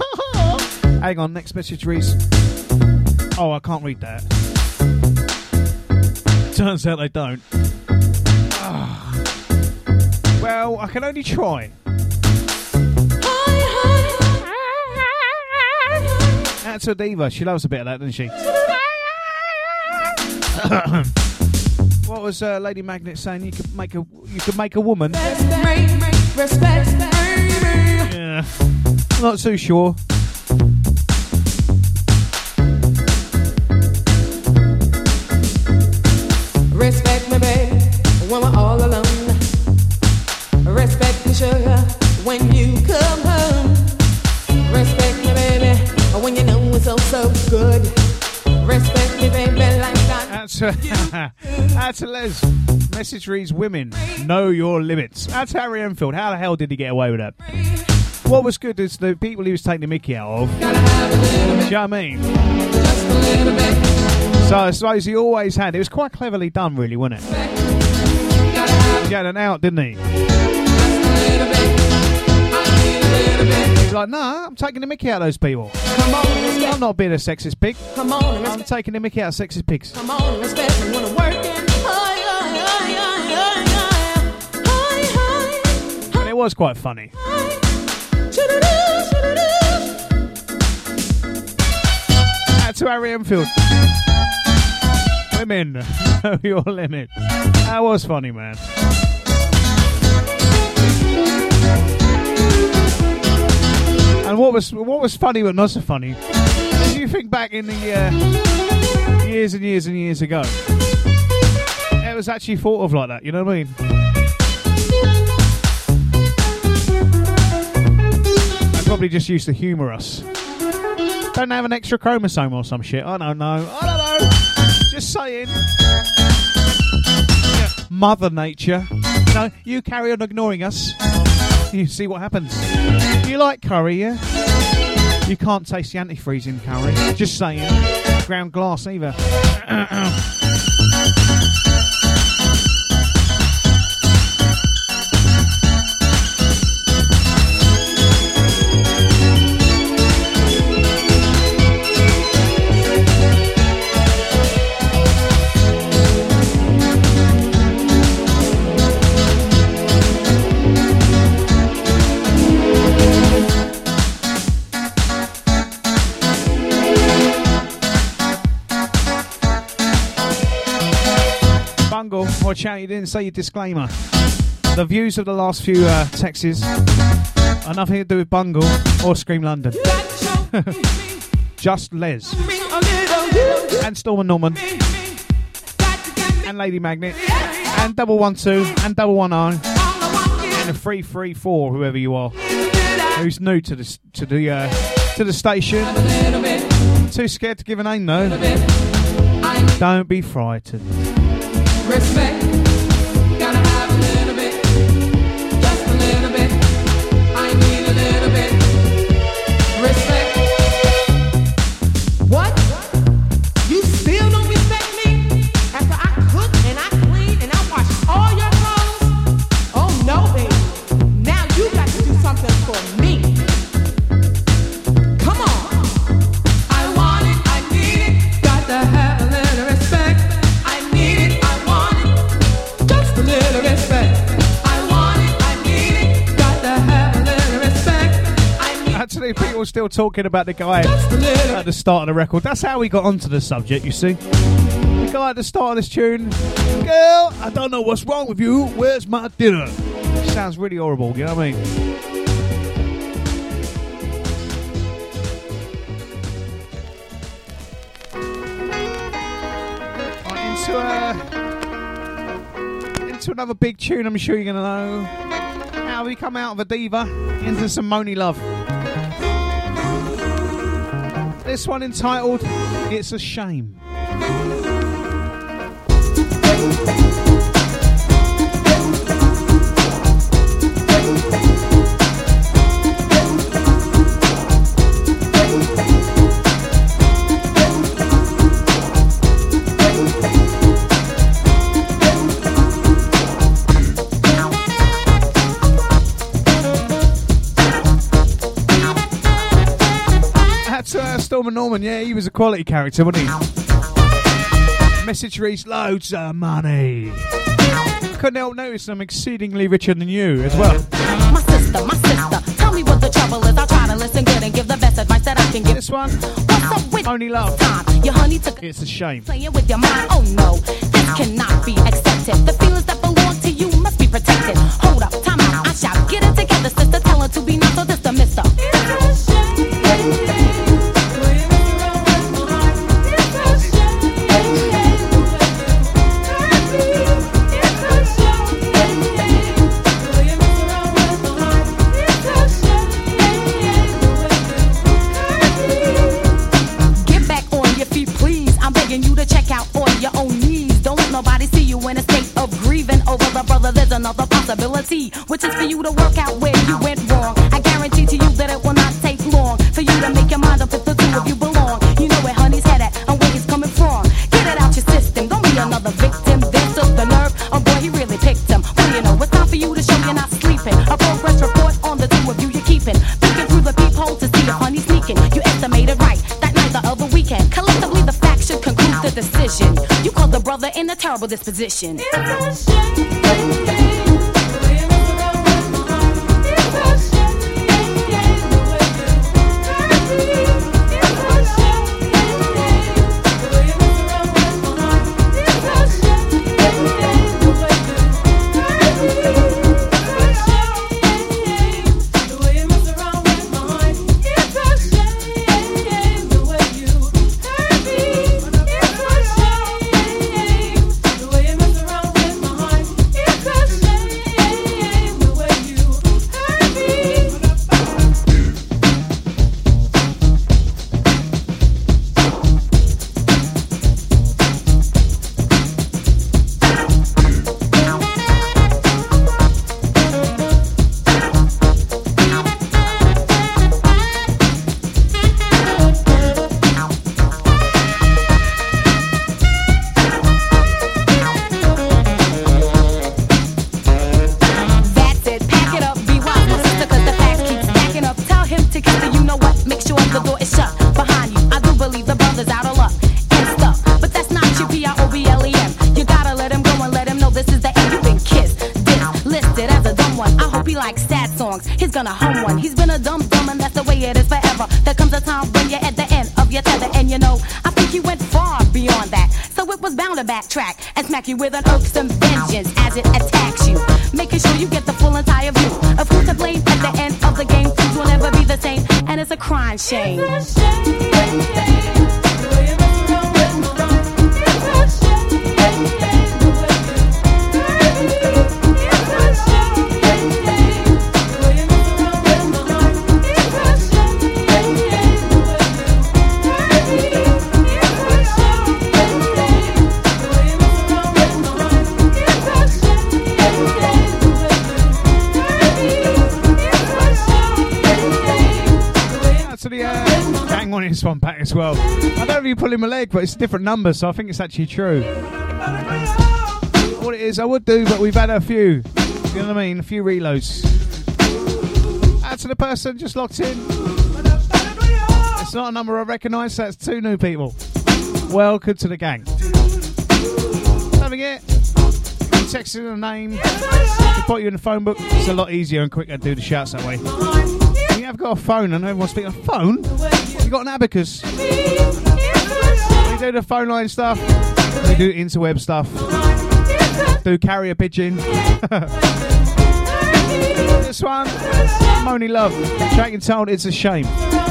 Hang on, next message reads, oh, I can't read that. Turns out they don't. Oh. Well, I can only try. That's a diva. She loves a bit of that, doesn't she? What was uh, Lady Magnet saying? You could make a you could make a woman. Yeah, not too sure. Respect me, baby, when we're all alone. Respect me, sugar, when you come home. Respect me, baby, when you know it's all so good. Respect me, baby, like that. That's uh, that's a Les. Message reads, women, know your limits. That's Harry Enfield. How the hell did he get away with that? What was good is the people he was taking the mickey out of. Do you know what I mean? So I suppose he always had. It was quite cleverly done, really, wasn't it? He had an out, didn't he? He's like, nah, I'm taking the mickey out of those people. Come on, respect. I'm not being a sexist pig. Come on, I'm respect. taking the mickey out of sexist pigs. Come on, respect me when I'm working. Hi, hi, hi, hi, hi, hi, hi. And it was quite funny. That's to Harry Enfield. Women, know your limit. That was funny, man. And what was what was funny but not so funny? If you think back in the uh, years and years and years ago. It was actually thought of like that, you know what I mean? They probably just used to humour us. Don't they have an extra chromosome or some shit? I don't know. I don't know. Just saying. Yeah. Mother Nature. You know, you carry on ignoring us. You see what happens. You like curry, yeah? You can't taste the antifreeze in curry. Just saying. Ground glass either. Watch out, you didn't say your disclaimer. The views of the last few uh, texts are nothing to do with Bungle or Scream London. Just Les. And Storm and Norman. And Lady Magnet. And double one two. And double one oh. And a three three four, whoever you are. Who's new to the, to the, uh, to the station. Too scared to give a name though. Don't be frightened. Respect, gotta have a little bit, just a little bit. I need a little bit. Respect. What? You still don't respect me? After I cook and I clean and I wash all your clothes? Oh no, baby. Now you got to do something for me. Come on. I want it, I need it. Got to have a little respect. I need it. Actually, people are still talking about the guy at the start of the record. That's how we got onto the subject, you see. The guy at the start of this tune, girl, I don't know what's wrong with you. Where's my dinner? Sounds really horrible, you know what I mean? Right, into, uh, into another big tune I'm sure you're going to know. How we come out of a diva into some moany love. This one entitled It's a Shame. Uh, Storm and Norman, yeah, he was a quality character, wasn't he? Message reads loads of money. Couldn't help notice I'm exceedingly richer than you as well. My sister, my sister, tell me what the trouble is. I'll try to listen good and give the best advice that I can give. This one, what's up with only love. Time? Your honey took it's a shame. Playing with your mind, oh no, this cannot be accepted. The feelings that belong to you must be protected. Hold up, time out, I shout, get it together, sister. Tell her to be not so this the mister. It's a shame. Another possibility, which is for you to work out where you went wrong. I guarantee to you that it will not take long for you to make your mind up if the two of you belong. You know where honey's head at and where he's coming from. Get it out your system, don't be another victim. This took the nerve, oh boy, he really picked him. Well, you know, it's time for you to show you're not sleeping. A progress report on the two of you you're keeping. Looking through the peephole to see if honey's sneaking. You estimated right that night the other weekend. Collectively, the facts should conclude the decision. You called the brother in a terrible disposition. It's a shame. songs. He's gonna hum one. He's been a dumb dumb, and that's the way it is forever. There comes a time when you're at the end of your tether, and you know, I think you went far beyond that. So it was bound to backtrack and smack you with an irksome vengeance as it attacks you, making sure you get the full entire view of who's to blame at the end of the game. Things will never be the same, and it's a crying shame. It's a shame. To the uh, gang on this one back as well. I don't know if you're pulling my leg, but it's a different number, so I think it's actually true. What it is, I would do, but we've had a few. You know what I mean? A few reloads. Add to the person just locked in. It's not a number I recognise, so that's two new people. Welcome to the gang. Don't forget, you text in a name, we put you in the phone book. It's a lot easier and quicker to do the shouts that way. You have got a phone, I know everyone's speaking. A phone? You got an abacus? We do the phone line stuff. We do interweb stuff. Do carrier pigeon. This one, Moni Love. Dragon told it's a shame.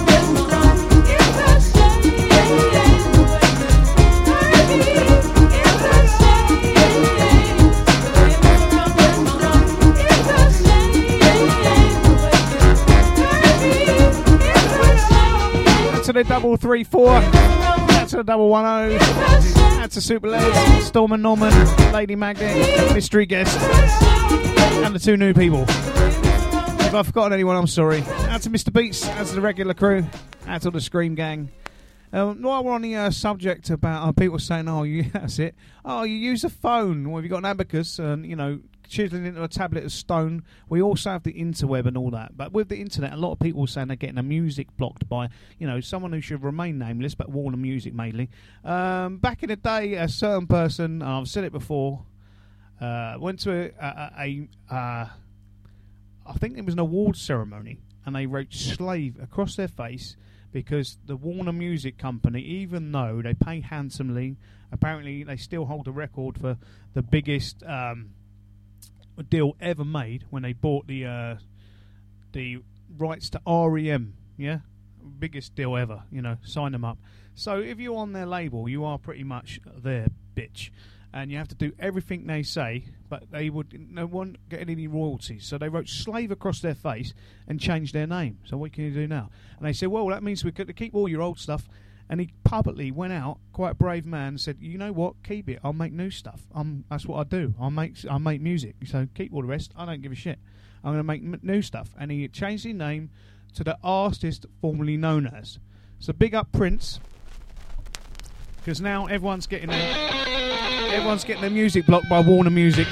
To the double three four, out to the double one oh, out to Super Les, Storm and Norman, Lady Magnet, mystery guest, and the two new people. If I've forgotten anyone, I'm sorry. Out to Mister Beats, out to the regular crew, out to the Scream Gang. Um, while we're on the uh, subject about uh, people saying, "Oh, you, that's it. Oh, you use a phone. Well, have you got an abacus?" And you know, chiseling into a tablet of stone. We also have the interweb and all that. But with the internet, a lot of people are saying they're getting the music blocked by, you know, someone who should remain nameless, but Warner Music mainly. Um, back in the day, a certain person, and I've said it before, uh, went to a, a, a, a uh, I think it was an awards ceremony, and they wrote slave across their face because the Warner Music Company, even though they pay handsomely, apparently they still hold the record for the biggest um, deal ever made when they bought the uh, the rights to R E M, yeah? Biggest deal ever, you know, sign them up. So if you're on their label, you are pretty much their bitch. And you have to do everything they say, but they would no one get any royalties. So they wrote slave across their face and changed their name. So what can you do now? And they said, well, that means we could keep all your old stuff. And he publicly went out, quite a brave man, and said, you know what, keep it. I'll make new stuff. Um, that's what I do. I'll make I'll make music. So keep all the rest. I don't give a shit. I'm going to make m- new stuff. And he changed his name to the artist formerly known as. So big up Prince, because now everyone's getting their, everyone's getting their music blocked by Warner Music.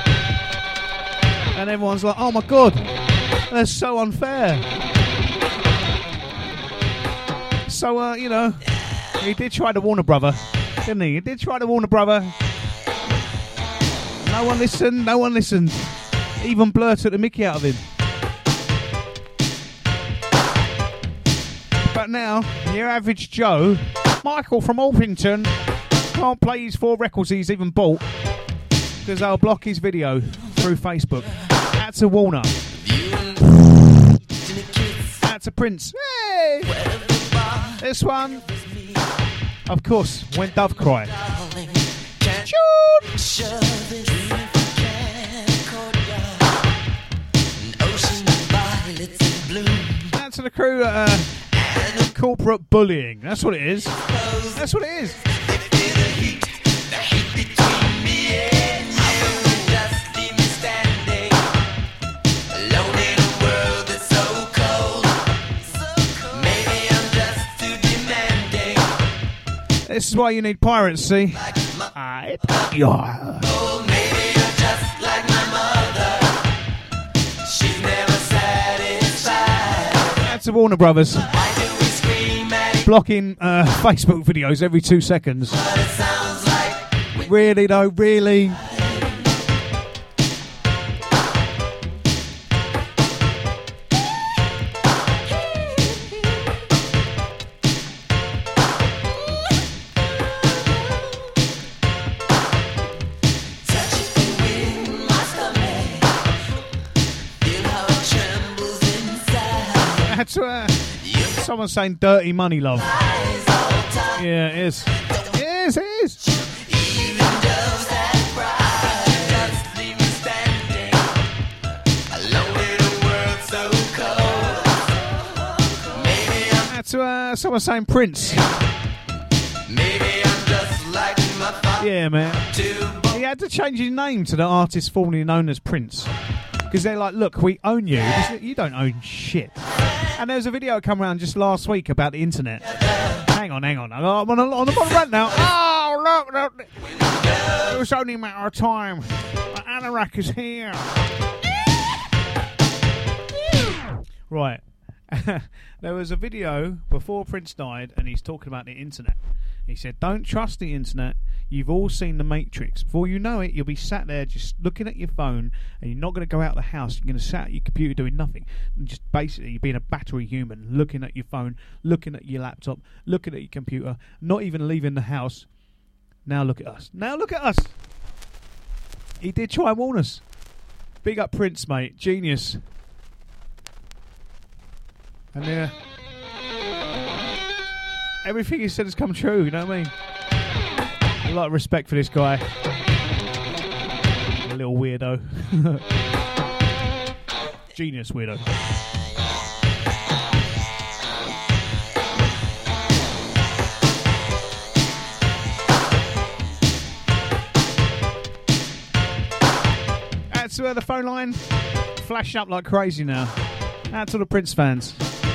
And everyone's like, oh my God, that's so unfair. So, uh, you know, he did try to warn a brother, didn't he? He did try to warn a brother. No one listened, no one listened. Even Blur took the mickey out of him. But now, your average Joe, Michael from Orpington, can't play his four records he's even bought because they'll block his video through Facebook. That's a Warner. That's a Prince. Hey! This one, of course, When Dove Cry. That's to the crew at uh, Corporate Bullying. That's what it is. That's what it is. This is why you need pirates, see? I, yeah. Oh, maybe you're just like my mother. She's never satisfied. That's the Warner Brothers. Why do we scream at blocking uh, Facebook videos every two seconds. But it sounds like Really though, really? That's uh, someone saying dirty money, love. Yeah, it is. It is, it is. That's uh, someone saying Prince. Maybe I'm just like my father. Yeah, man. He had to change his name to the artist formerly known as Prince. Because they're like, look, we own you. You don't own shit. And there was a video that came around just last week about the internet. Hang on, hang on. I'm on, a, on the bottom rant now. Oh, look, look. It was only a matter of time. Anorak is here. Right. There was a video before Prince died, and he's talking about the internet. He said, don't trust the internet. You've all seen The Matrix. Before you know it, you'll be sat there just looking at your phone, and you're not going to go out the house. You're going to sit at your computer doing nothing. And just basically being a battery human, looking at your phone, looking at your laptop, looking at your computer, not even leaving the house. Now look at us. Now look at us. He did try and warn us. Big up Prince, mate. Genius. And uh, everything he said has come true, you know what I mean? A lot of respect for this guy. A little weirdo. Genius weirdo. That's where the phone line flashing up like crazy now. Out to the Prince fans.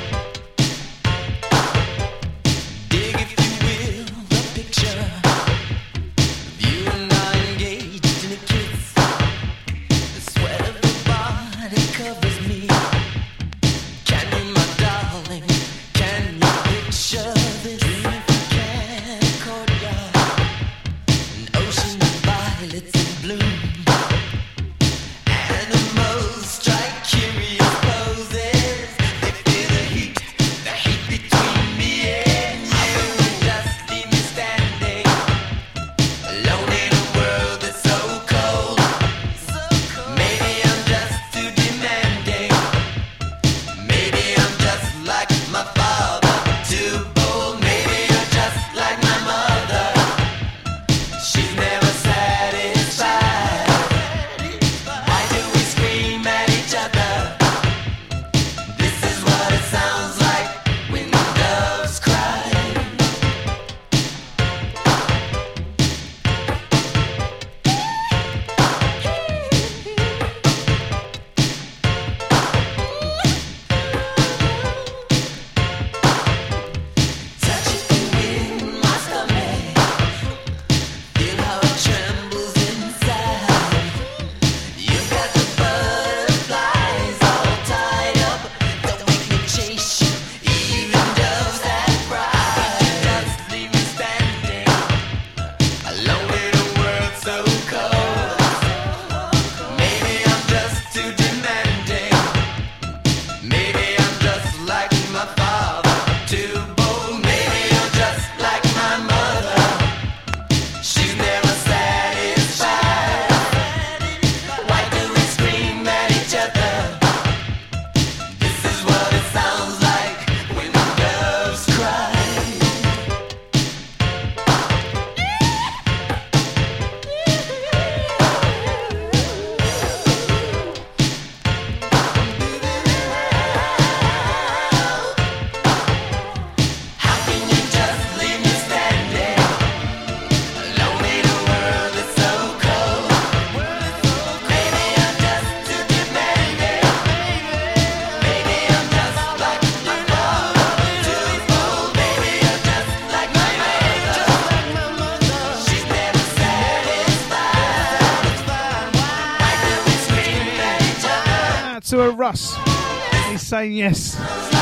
To a Russ. He's saying yes.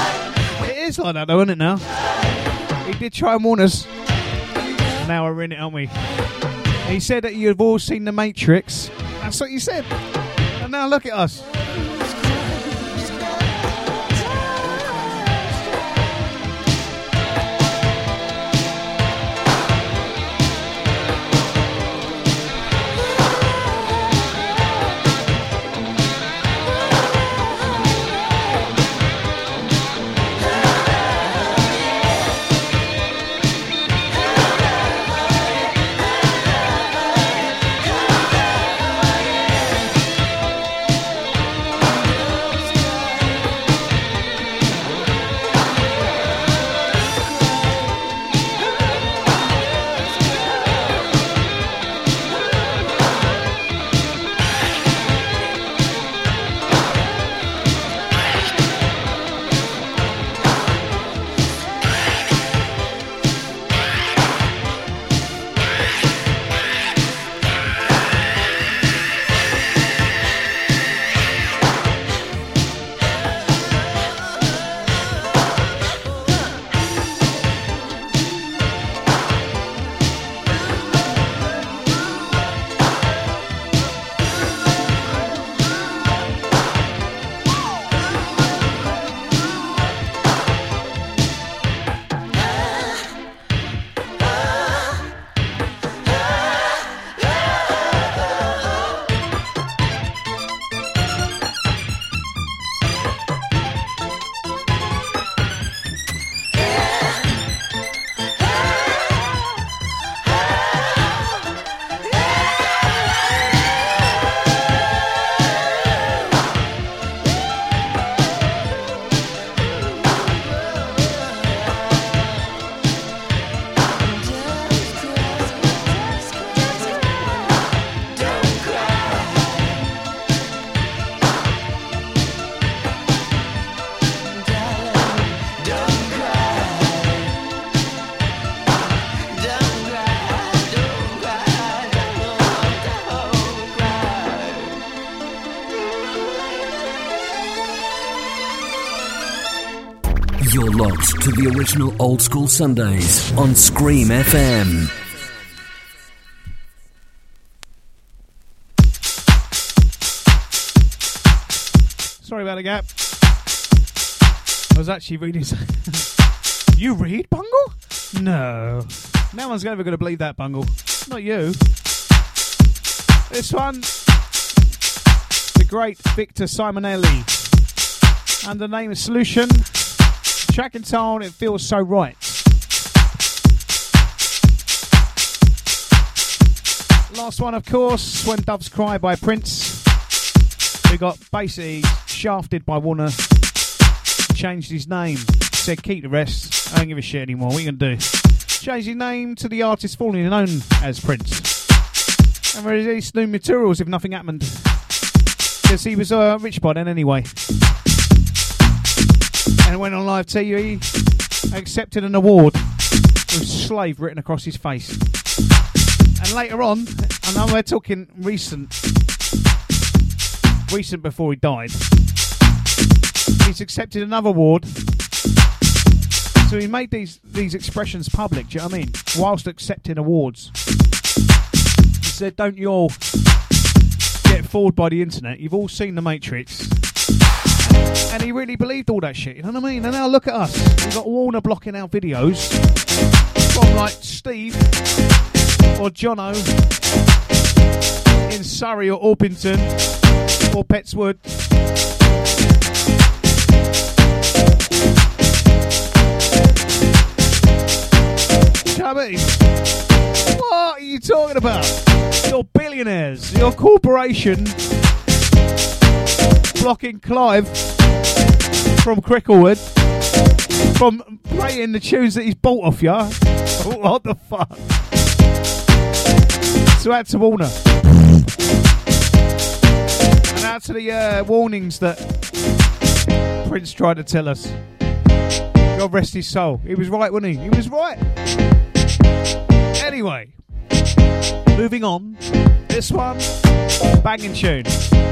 It is like that though, isn't it now? He did try and warn us. Now we're in it, aren't we? He said that you've all seen The Matrix. That's what you said. And now look at us. You're locked to the original Old School Sundays on Scream F M. Sorry about the gap. I was actually reading something. You read, Bungle? No. No one's ever going to believe that, Bungle. Not you. This one, the great Victor Simonelli. And the name is Solution. Track and tone, it feels so right. Last one, of course, When Doves Cry by Prince. Who got basically shafted by Warner. Changed his name. Said keep the rest. I don't give a shit anymore. What are you going to do? Changed his name to the artist formerly known as Prince. And released new materials if nothing happened. Because he was uh, rich by then anyway. And went on live T V, accepted an award with Slave written across his face. And later on, and now we're talking recent, recent before he died, he's accepted another award. So he made these, these expressions public, do you know what I mean? Whilst accepting awards. He said, don't you all get fooled by the internet. You've all seen The Matrix. And he really believed all that shit, you know what I mean? And now look at us. We've got Warner blocking our videos from like Steve or Jono in Surrey or Orpington or Petswood. Do you know what I mean? What are you talking about? You're billionaires. Your corporation blocking Clive from Cricklewood from playing the tunes that he's bought off you. What the fuck? So out to Warner. And out to the uh, warnings that Prince tried to tell us. God rest his soul. He was right, wasn't he? He was right. Anyway, moving on. This one, banging tune.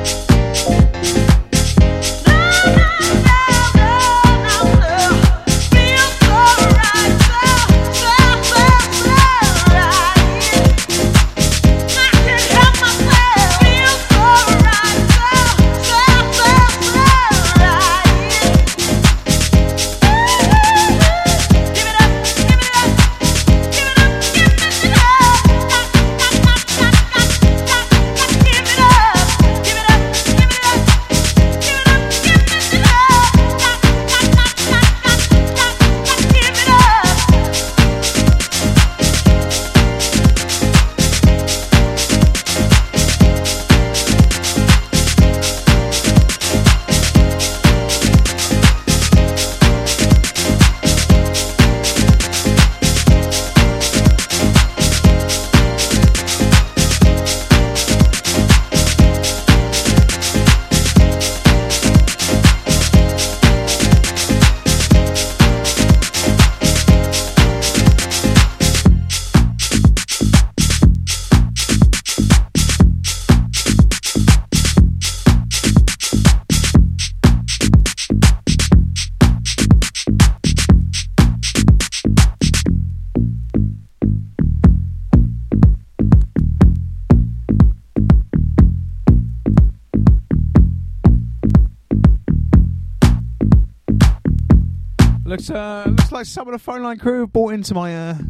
Looks, uh, looks like some of the phone line crew have bought into my uh,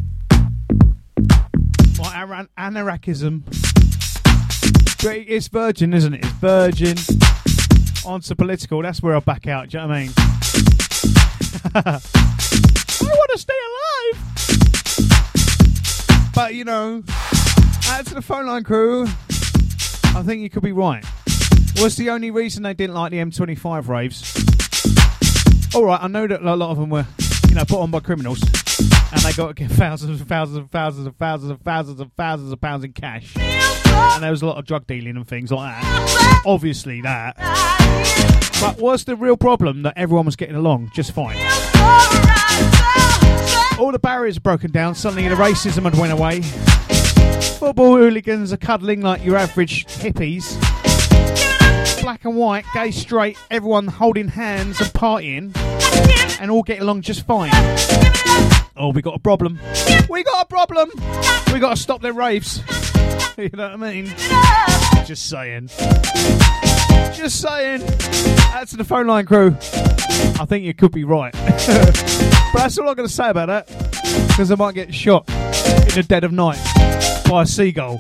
my aran- anarchism. But it's Virgin, isn't it? It's Virgin onto political. That's where I'll back out. Do you know what I mean? I want to stay alive. But you know, out to the phone line crew, I think you could be right. What's the only reason they didn't like the M twenty-five raves? All right, I know that a lot of them were, you know, put on by criminals, and they got to get thousands and thousands and thousands and thousands and thousands and thousands of pounds in cash, and there was a lot of drug dealing and things like that. Obviously, that. But was the real problem that everyone was getting along just fine? All the barriers are broken down. Suddenly, the racism had went away. Football hooligans are cuddling like your average hippies. Black and white, gay, straight, everyone holding hands and partying. and all get along just fine. Oh, we got a problem. We got a problem. We got to stop their raves. You know what I mean? Just saying. Just saying. That's the phone line crew. I think you could be right. But that's all I'm going to say about that. Because I might get shot in the dead of night by a seagull.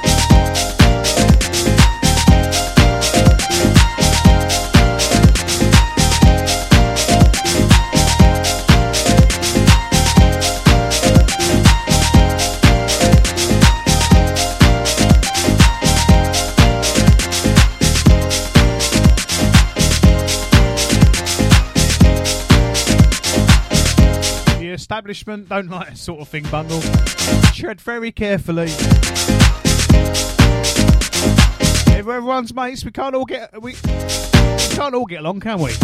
Establishment don't like that sort of thing, Bungle. Tread very carefully. If everyone's mates, we can't all get we, we can't all get along, can we?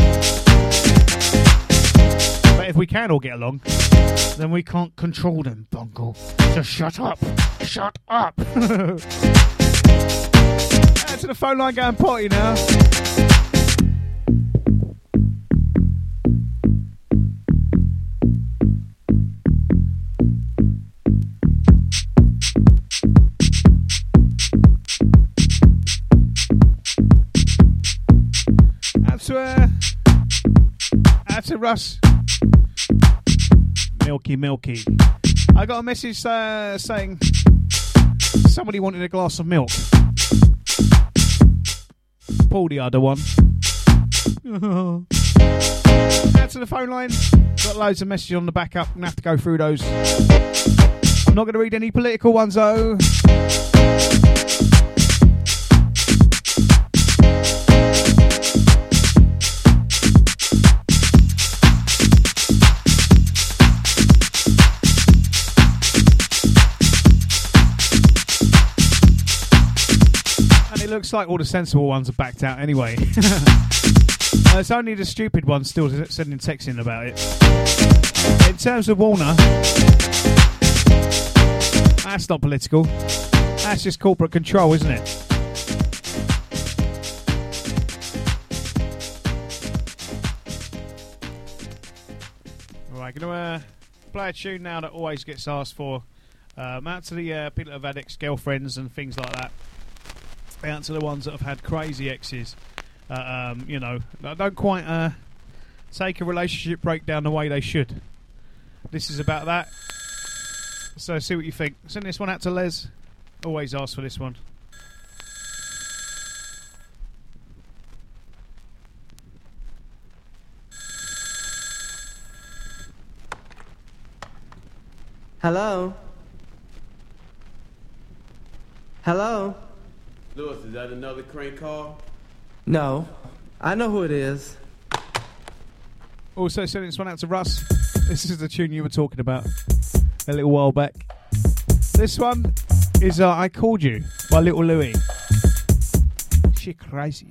But if we can all get along, then we can't control them, Bungle. So shut up, shut up. Out to the phone line, going potty now. To, uh, out to Russ. Milky, milky. I got a message uh, saying somebody wanted a glass of milk. Paul, the other one. Out to the phone line. Got loads of messages on the backup. I'm going to have to go through those. I'm not going to read any political ones, though. Looks like all the sensible ones are backed out anyway. uh, it's only the stupid ones still sending texts in about it. In terms of Warner, that's not political. That's just corporate control, isn't it? Alright, going to uh, play a tune now that always gets asked for. Um, out to the uh, people that have had ex-girlfriends and things like that. Out to the ones that have had crazy exes, uh, um, you know, don't quite uh, take a relationship breakdown the way they should. This is about that. So see what you think. Send this one out to Les. Always ask for this one. Hello? Hello? Lewis, is that another crank call? No. I know who it is. Also sending this one out to Russ. This is the tune you were talking about a little while back. This one is uh, I Called You by Little Louie. She crazy.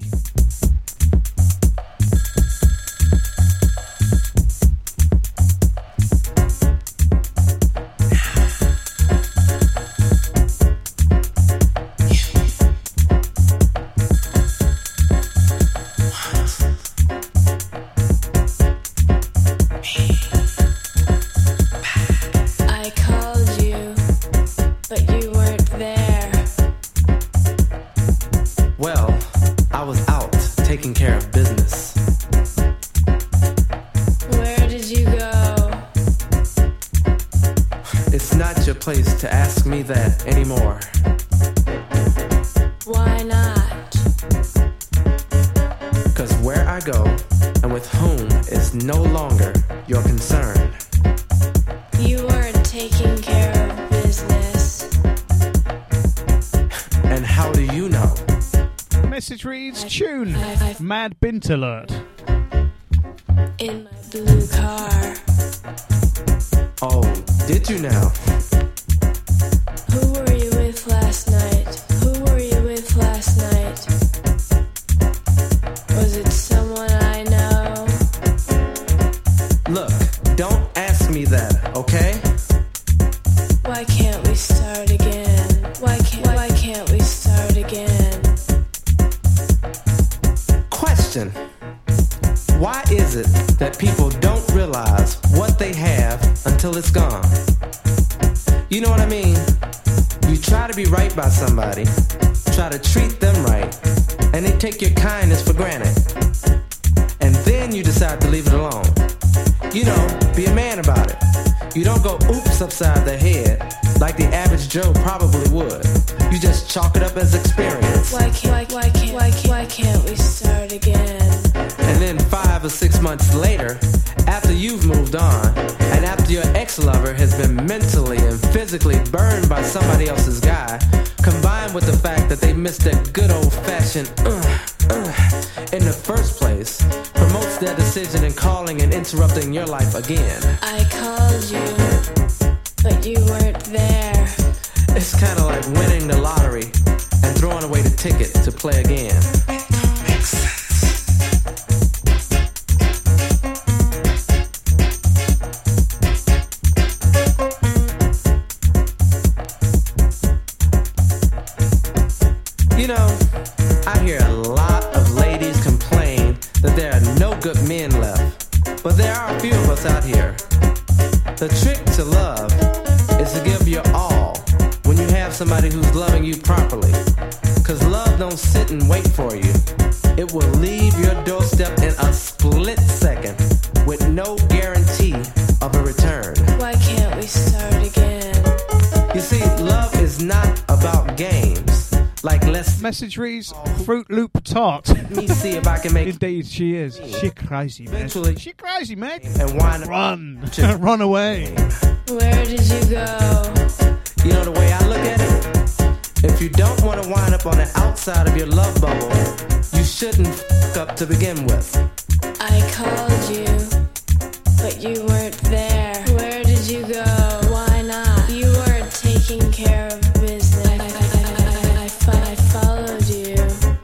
That anymore. Why not? Cause where I go and with whom is no longer your concern. You weren't taking care of business. And how do you know? Message reads tune. I, I, Mad Bint alert. In my blue car. Oh, did you now? Who were you with last night? Who were you with last night? Was it someone I know? Look, don't ask me that, okay? Why can't we start again? Why can't why can't we start again? Question. Why is it that people don't realize what they have until it's gone? You know what I mean? You try to be right by somebody, try to treat them right, and they take your kindness for granted. And then you decide to leave it alone. You know, be a man about it. You don't go oops upside the head like the average Joe probably would. You just chalk it up as experience. Why can't, why, why can't, why can't, why can't we start again? And then five or six months later, after you've moved on, and after your ex-lover has been mentally and physically burned by somebody else's guy, combined with the fact that they missed that good old-fashioned uh, uh, in the first place, promotes their decision in calling and interrupting your life again. I called you, but you weren't there. It's kind of like winning the lottery and throwing away the ticket to play again. Makes sense. You know, I hear a lot of ladies complain that there are no good men left, but there are a few of us out here. The trick to love is to give your all when you have somebody who's loving you properly. Cause love don't sit and wait for you. It will leave your doorstep in a split second with no guarantee of a return. Why can't we start again? You see, love is not about games. Like let's message reads Fruit Loop Tart. Let me see if I can make. Indeed, she is. She crazy, man. Eventually, she crazy, man. And why not run? Run away. Where did you go? You know the way I look at it? If you don't want to wind up on the outside of your love bubble, you shouldn't f*** up to begin with. I called you, but you weren't there. Where did you go? Why not? You weren't taking care of business. I, I, I, I, fo- I followed you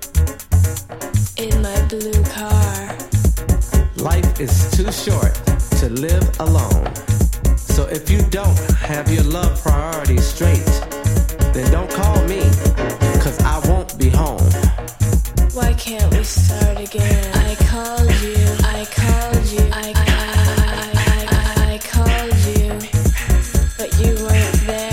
in my blue car. Life is too short to live alone. So if you don't have your love priorities straight, then don't call me, cause I won't be home. Why can't we start again? I called you, I called you, I, I, I, I, I, I called you, but you weren't there.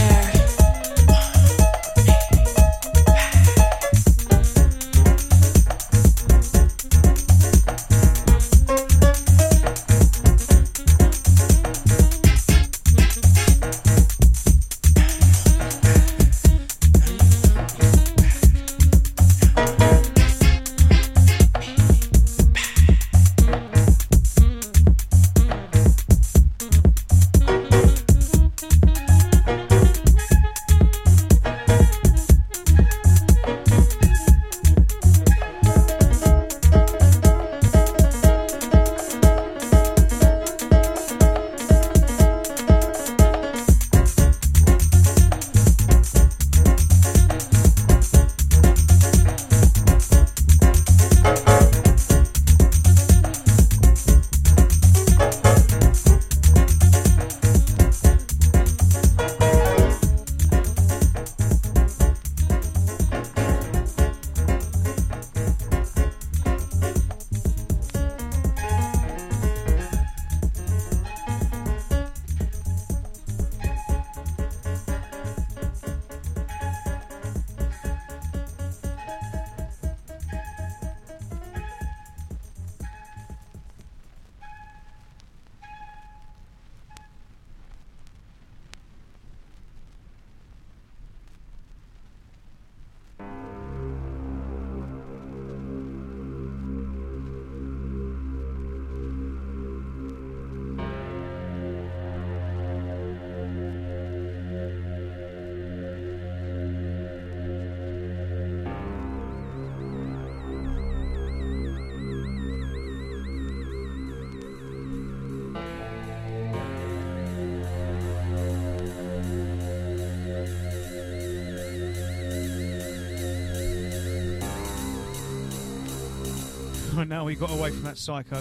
Right now we got away from that psycho.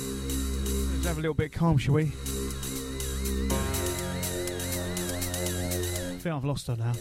Let's have a little bit calm, shall we? I think I've lost her now.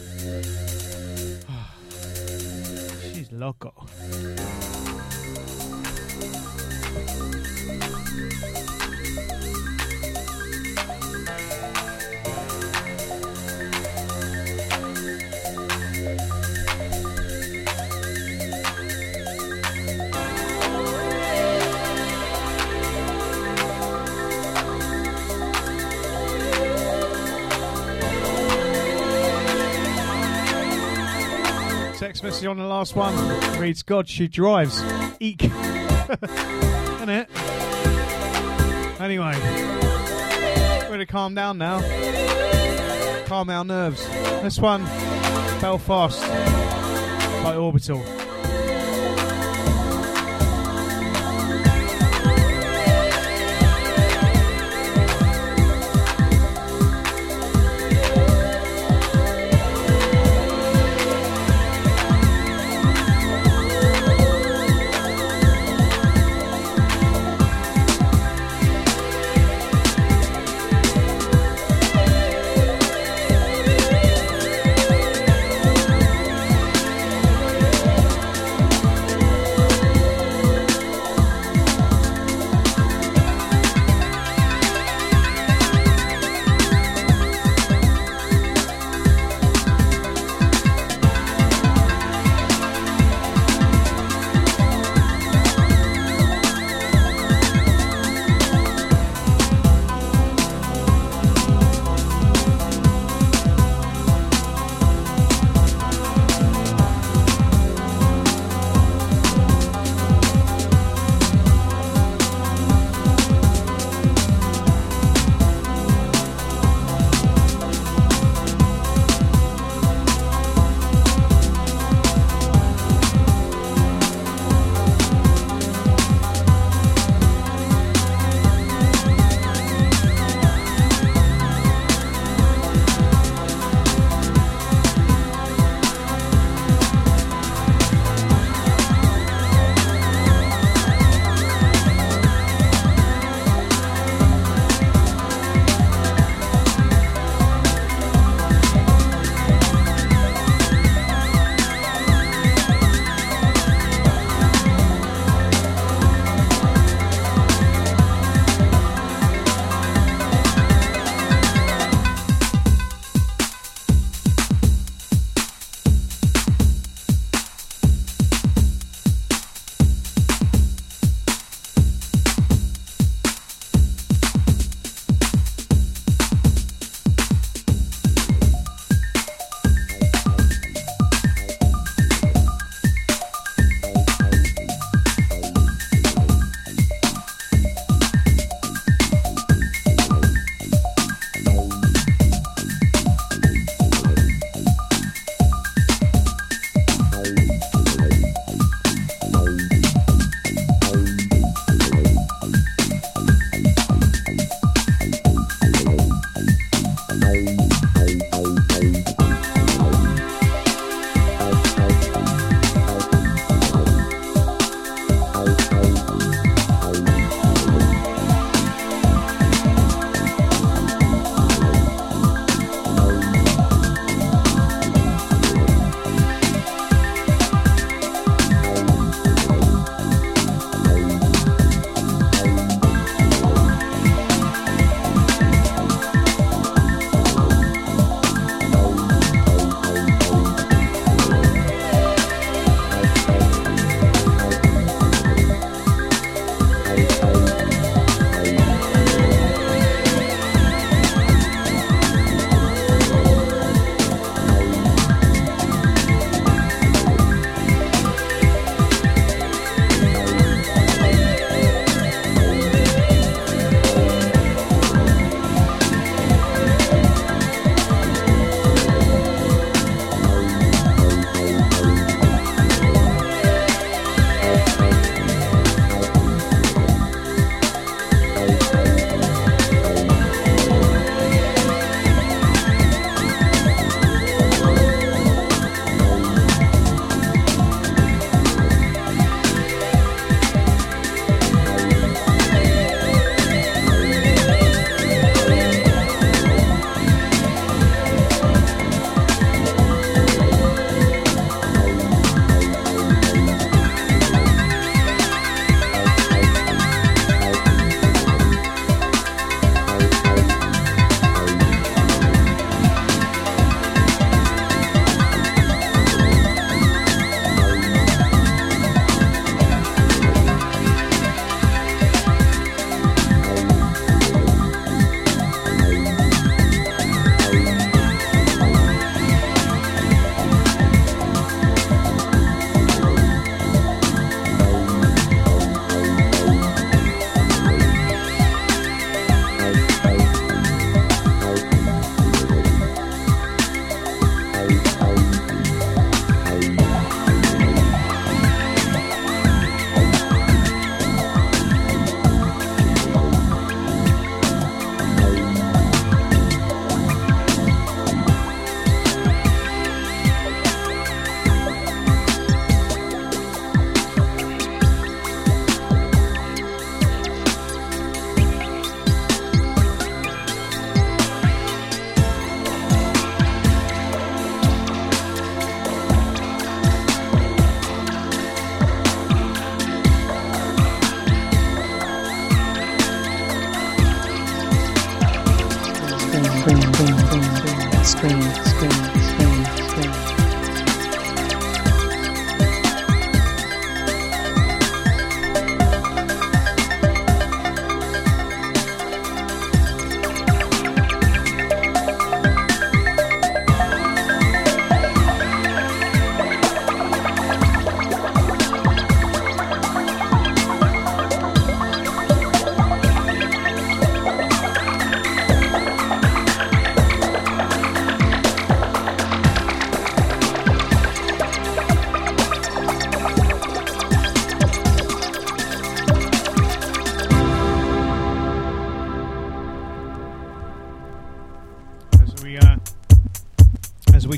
She's loco. Text message on the last one reads, God, she drives. Eek. Isn't it? Anyway, we're going to calm down now. Calm our nerves. This one, Belfast by Orbital.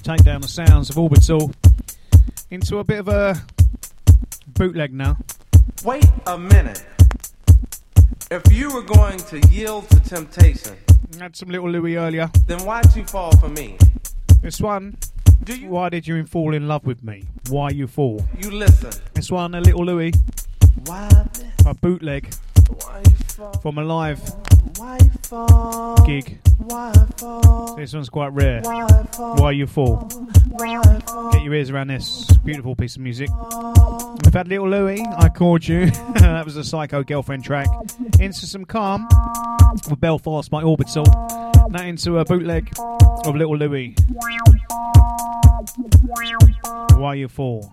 take down the sounds of Orbital into a bit of a bootleg now. Wait a minute. If you were going to yield to temptation, had some Little Louie earlier. Then why'd you fall for me? This one. Do you? Why did you fall in love with me? Why you fall? You listen. This one, a Little Louie. Why? A bootleg. Why fall? From a live Why fall? gig. Why fall? This one's quite rare. Why fall? Why you fall? Why fall? Get your ears around this beautiful piece of music. We've had Little Louie, I Called You. That was a Psycho Girlfriend track. Into some Calm with Belfast by Orbital. Now into a bootleg of Little Louie. Why You Fall.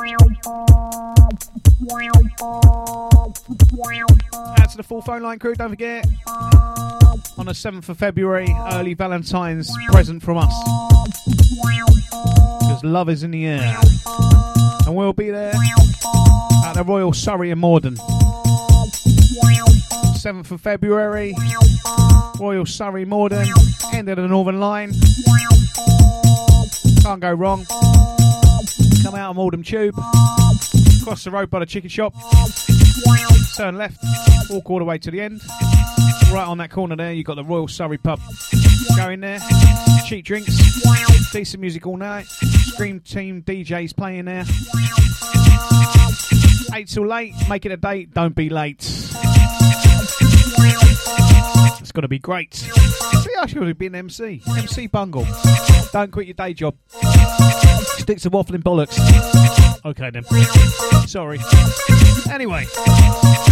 Out to the full phone line crew, don't forget. On the seventh of February, early Valentine's present from us. Because love is in the air. And we'll be there at the Royal Surrey in Morden. seventh of February, Royal Surrey, Morden, end of the Northern Line. Can't go wrong. Come out of Morden Tube, cross the road by the chicken shop, turn left, walk all the way to the end. Right on that corner there, you've got the Royal Surrey pub. Go in there, cheap drinks, decent music all night. Scream Team D Js playing there. eight till late, make it a date, don't be late. It's got to be great. See, I should have been M C. M C Bungle. Don't quit your day job. Stick to waffling bollocks. Okay then. Sorry. Anyway.